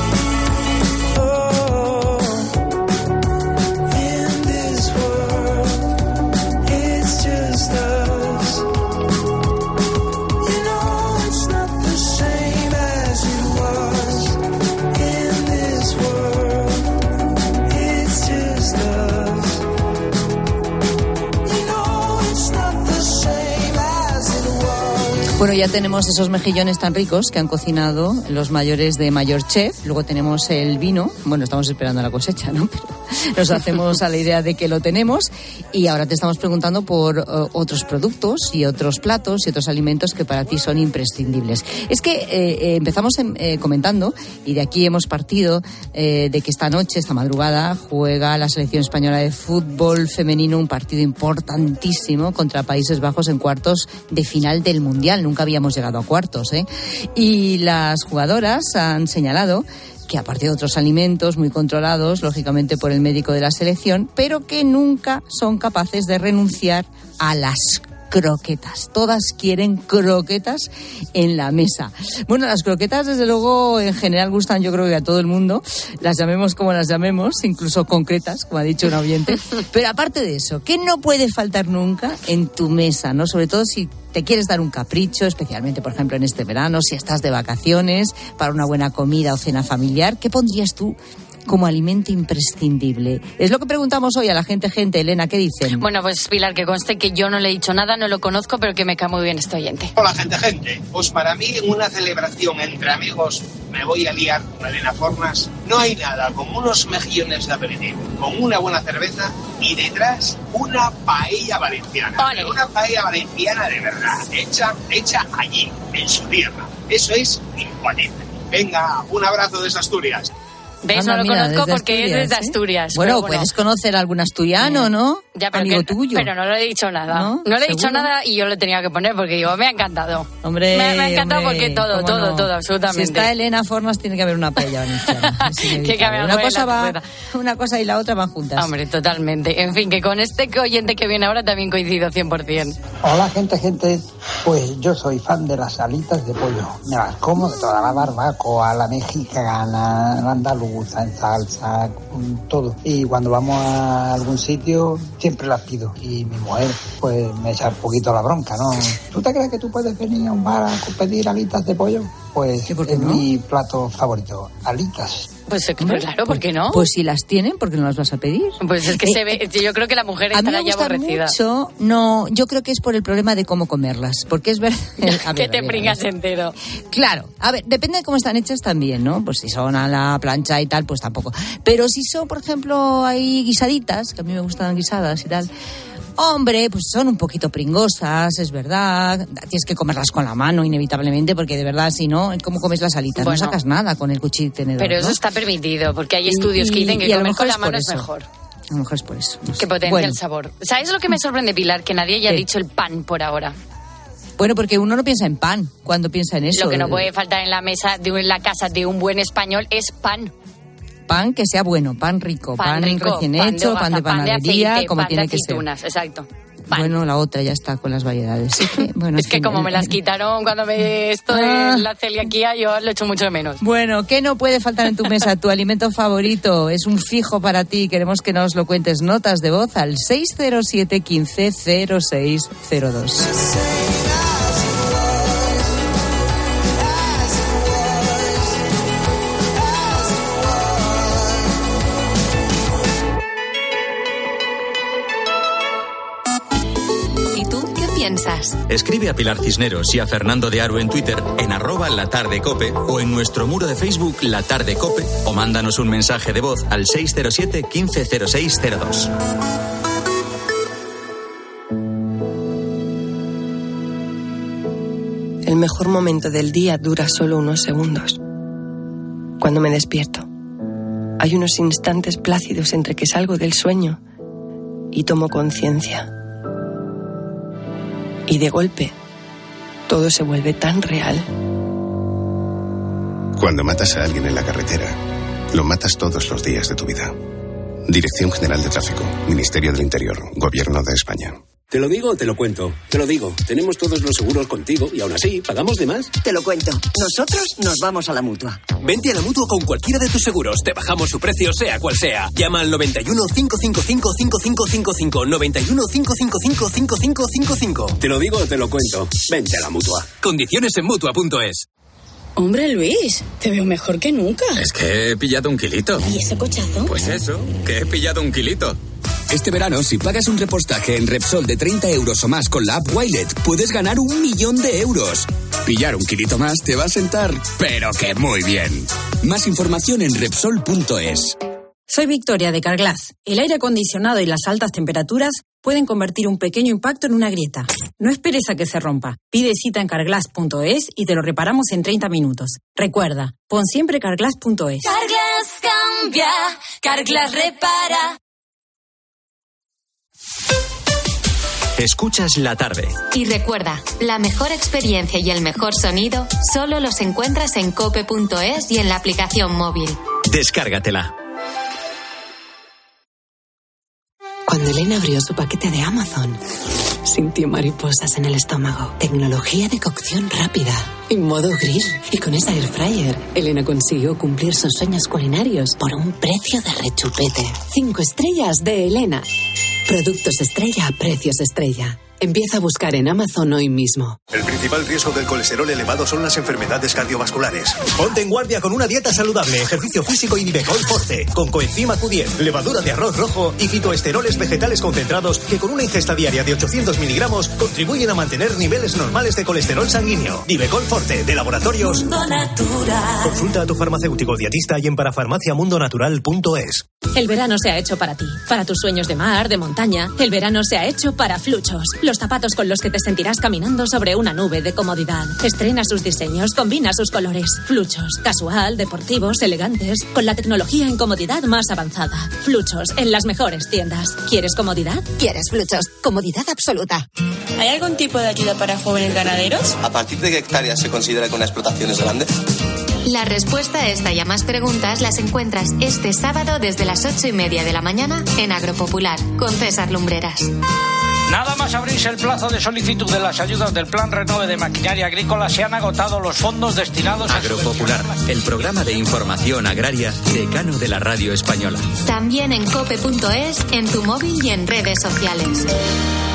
S1: Bueno, ya tenemos esos mejillones tan ricos que han cocinado los mayores de Mayor Chef. Luego tenemos el vino. Bueno, estamos esperando la cosecha, ¿no? Pero nos hacemos a la idea de que lo tenemos. Y ahora te estamos preguntando por uh, otros productos y otros platos y otros alimentos que para ti son imprescindibles. Es que eh, eh, empezamos en, eh, comentando, y de aquí hemos partido, eh, de que esta noche, esta madrugada, juega la selección española de fútbol femenino un partido importantísimo contra Países Bajos en cuartos de final del Mundial. Nunca habíamos llegado a cuartos, ¿eh? Y las jugadoras han señalado que aparte de otros alimentos muy controlados, lógicamente por el médico de la selección, pero que nunca son capaces de renunciar a las croquetas. Todas quieren croquetas en la mesa. Bueno, las croquetas desde luego en general gustan, yo creo que a todo el mundo, las llamemos como las llamemos, incluso concretas, como ha dicho un oyente. Pero aparte de eso, ¿qué no puede faltar nunca en tu mesa, ¿no? Sobre todo si te quieres dar un capricho, especialmente por ejemplo en este verano, si estás de vacaciones, para una buena comida o cena familiar, ¿qué pondrías tú como alimento imprescindible? Es lo que preguntamos hoy a la gente, gente. Elena, ¿qué dicen?
S16: Bueno, pues Pilar, que conste que yo no le he dicho nada, no lo conozco, pero que me cae muy bien este oyente.
S17: Hola, gente, gente. Pues para mí, en una celebración entre amigos, me voy a liar con Elena Fornas. No hay nada como unos mejillones de aperitivo, con una buena cerveza y detrás una paella valenciana.
S16: ¡Ole!
S17: Una paella valenciana de verdad, hecha, hecha allí, en su tierra. Eso es imponible. Venga, un abrazo desde Asturias.
S16: ¿Ves?
S1: Anda,
S16: no lo
S1: mira,
S16: conozco
S1: desde
S16: porque
S1: Asturias,
S16: es desde
S1: ¿eh?
S16: Asturias.
S1: Bueno,
S16: pero bueno,
S1: puedes conocer a algún asturiano, ¿no?
S16: Ya, pero
S1: amigo
S16: que-
S1: tuyo.
S16: Pero no le he dicho nada.
S1: ¿No?
S16: No, le he dicho
S1: ¿Seguro?
S16: nada y yo lo tenía que poner porque digo, me ha encantado.
S1: Hombre,
S16: me, me ha encantado
S1: hombre,
S16: porque todo,
S1: ¿cómo
S16: todo,
S1: no?
S16: todo, absolutamente.
S1: Si está Elena Fornas, tiene que haber una paella valenciana. Es inevitable.
S16: Tiene que haber
S1: una
S16: algo en
S1: cosa
S16: la
S1: va,
S16: receta.
S1: una cosa y la otra van juntas.
S16: Hombre, totalmente. En fin, que con este oyente que viene ahora también coincido cien por ciento.
S7: Hola gente, gente. Pues yo soy fan de las alitas de pollo. Me las como de toda la barbacoa, la mexicana, la andaluza, en salsa, todo. Y cuando vamos a algún sitio, siempre las pido. Y mi mujer, pues me echa un poquito la bronca, ¿no? ¿Tú te crees que tú puedes venir a un bar a pedir alitas de pollo? Pues es
S1: no?
S7: mi plato favorito, alitas.
S16: Pues eh, pues claro, ¿por qué no?
S1: Pues si las tienen, ¿por qué no las vas a pedir?
S16: Pues es que
S1: Eh,
S16: se ve, yo creo que la mujer
S1: A mí
S16: estará
S1: me
S16: ya
S1: gustan
S16: aborrecida.
S1: mucho, no, yo creo que es por el problema de cómo comerlas, porque es verdad... a
S16: que
S1: ver,
S16: te
S1: a ver, a
S16: pringas
S1: ver.
S16: entero.
S1: Claro, a ver, depende de cómo están hechas también, ¿no? Pues si son a la plancha y tal, pues tampoco. Pero si son, por ejemplo, hay guisaditas, que a mí me gustan guisadas y tal... Hombre, pues son un poquito pringosas, es verdad. Tienes que comerlas con la mano, inevitablemente, porque de verdad, si no, ¿cómo comes las alitas?
S16: Bueno.
S1: No sacas nada con el cuchillo y tenedor,
S16: Pero eso
S1: ¿no?
S16: está permitido, porque hay estudios que
S1: Y-
S16: dicen que
S1: y a lo
S16: comer
S1: mejor
S16: con la
S1: es por
S16: mano es
S1: eso.
S16: mejor.
S1: A lo mejor es por eso. no sé.
S16: Que potencia
S1: Bueno.
S16: el sabor. ¿Sabes lo que me sorprende, Pilar? Que nadie haya
S1: ¿Qué?
S16: dicho el pan por ahora.
S1: Bueno, porque uno no piensa en pan cuando piensa en eso.
S16: Lo que no
S1: El
S16: puede faltar en la mesa, de un- en la casa de un buen español es pan.
S1: Pan que sea bueno, pan rico, pan,
S16: Pan rico,
S1: recién
S16: pan de
S1: hecho,
S16: hogaza,
S1: pan de
S16: pan de
S1: panadería,
S16: aceite,
S1: como
S16: pan
S1: tiene
S16: de
S1: que ser.
S16: aceitunas, exacto.
S1: Bueno, la otra ya está con las variedades. Sí que, bueno,
S16: Es
S1: en
S16: que
S1: fin,
S16: como
S1: el-
S16: me las quitaron cuando me esto
S1: Ah.
S16: de la celiaquía, yo lo echo mucho de menos.
S1: Bueno, ¿qué no puede faltar en tu mesa? Tu alimento favorito es un fijo para ti. Queremos que nos lo cuentes. Notas de voz al seis cero siete, quince, cero seis cero dos.
S3: ¿Y tú qué piensas?
S2: Escribe a Pilar Cisneros y a Fernando de Aro en Twitter en arroba La Tarde Cope o en nuestro muro de Facebook La Tarde Cope o mándanos un mensaje de voz al seis cero siete, quince, cero seis cero dos.
S9: El mejor momento del día dura solo unos segundos. Cuando me despierto, hay unos instantes plácidos entre que salgo del sueño y tomo conciencia. Y de golpe, todo se vuelve tan real.
S18: Cuando matas a alguien en la carretera, lo matas todos los días de tu vida. Dirección General de Tráfico, Ministerio del Interior, Gobierno de España.
S19: ¿Te lo digo o te lo cuento? Te lo digo. Tenemos todos los seguros contigo y aún así, ¿pagamos de más?
S20: Te lo cuento. Nosotros nos vamos a la Mutua.
S19: Vente a la Mutua con cualquiera de tus seguros. Te bajamos su precio, sea cual sea. Llama al noventa y uno, cinco cinco cinco, cinco cinco cinco cinco. noventa y uno, cinco cinco cinco, cinco cinco cinco cinco. Te lo digo o te lo cuento. Vente a la Mutua. Condiciones en Mutua punto es.
S21: Hombre, Luis, te veo mejor que nunca.
S33: Es que he pillado un kilito.
S21: ¿Y ese cochazo?
S33: Pues eso, que he pillado un kilito.
S22: Este verano, si pagas un repostaje en Repsol de treinta euros o más con la app Wilet, puedes ganar un millón de euros. Pillar un kilito más te va a sentar, pero que muy bien. Más información en Repsol punto es.
S23: Soy Victoria de Carglass. El aire acondicionado y las altas temperaturas pueden convertir un pequeño impacto en una grieta. No esperes a que se rompa. Pide cita en carglass punto es y te lo reparamos en treinta minutos. Recuerda, pon siempre carglass punto es.
S3: Carglass cambia, Carglass repara.
S2: Escuchas La Tarde.
S3: Y recuerda, la mejor experiencia y el mejor sonido solo los encuentras en cope punto es y en la aplicación móvil.
S2: Descárgatela.
S24: Cuando Elena abrió su paquete de Amazon, sintió mariposas en el estómago. Tecnología de cocción rápida y modo grill. Y con esa air fryer, Elena consiguió cumplir sus sueños culinarios por un precio de rechupete. Cinco estrellas de Elena. Productos estrella a precios estrella. Empieza a buscar en Amazon hoy mismo.
S25: El principal riesgo del colesterol elevado son las enfermedades cardiovasculares. Ponte en guardia con una dieta saludable, ejercicio físico y Nivecol Forte, con coenzima Q diez, levadura de arroz rojo y fitoesteroles vegetales concentrados que con una ingesta diaria de ochocientos miligramos contribuyen a mantener niveles normales de colesterol sanguíneo. Nivecol Forte, de Laboratorios
S3: Mundo Natural.
S25: Consulta a tu farmacéutico dietista y en parafarmaciamundonatural punto es.
S26: El verano se ha hecho para ti, para tus sueños de mar, de montaña. El verano se ha hecho para Fluchos.
S4: Los zapatos con los que te sentirás caminando sobre una nube de comodidad. Estrena sus diseños, combina sus colores. Fluchos, casual, deportivos, elegantes, con la tecnología en comodidad más avanzada. Fluchos, en las mejores tiendas. ¿Quieres comodidad?
S5: ¿Quieres Fluchos? Comodidad absoluta.
S21: ¿Hay algún tipo de ayuda para jóvenes ganaderos?
S8: ¿A partir de qué hectáreas se considera que una explotación es grande?
S3: La respuesta a esta y a más preguntas las encuentras este sábado desde las ocho y media de la mañana en Agropopular, con César Lumbreras.
S10: Nada más abrirse el plazo de solicitud de las ayudas del Plan Renove de Maquinaria Agrícola, se han agotado los fondos destinados a...
S2: Agropopular, el programa de información agraria decano de la radio española.
S3: También en cope punto es, en tu móvil y en redes sociales.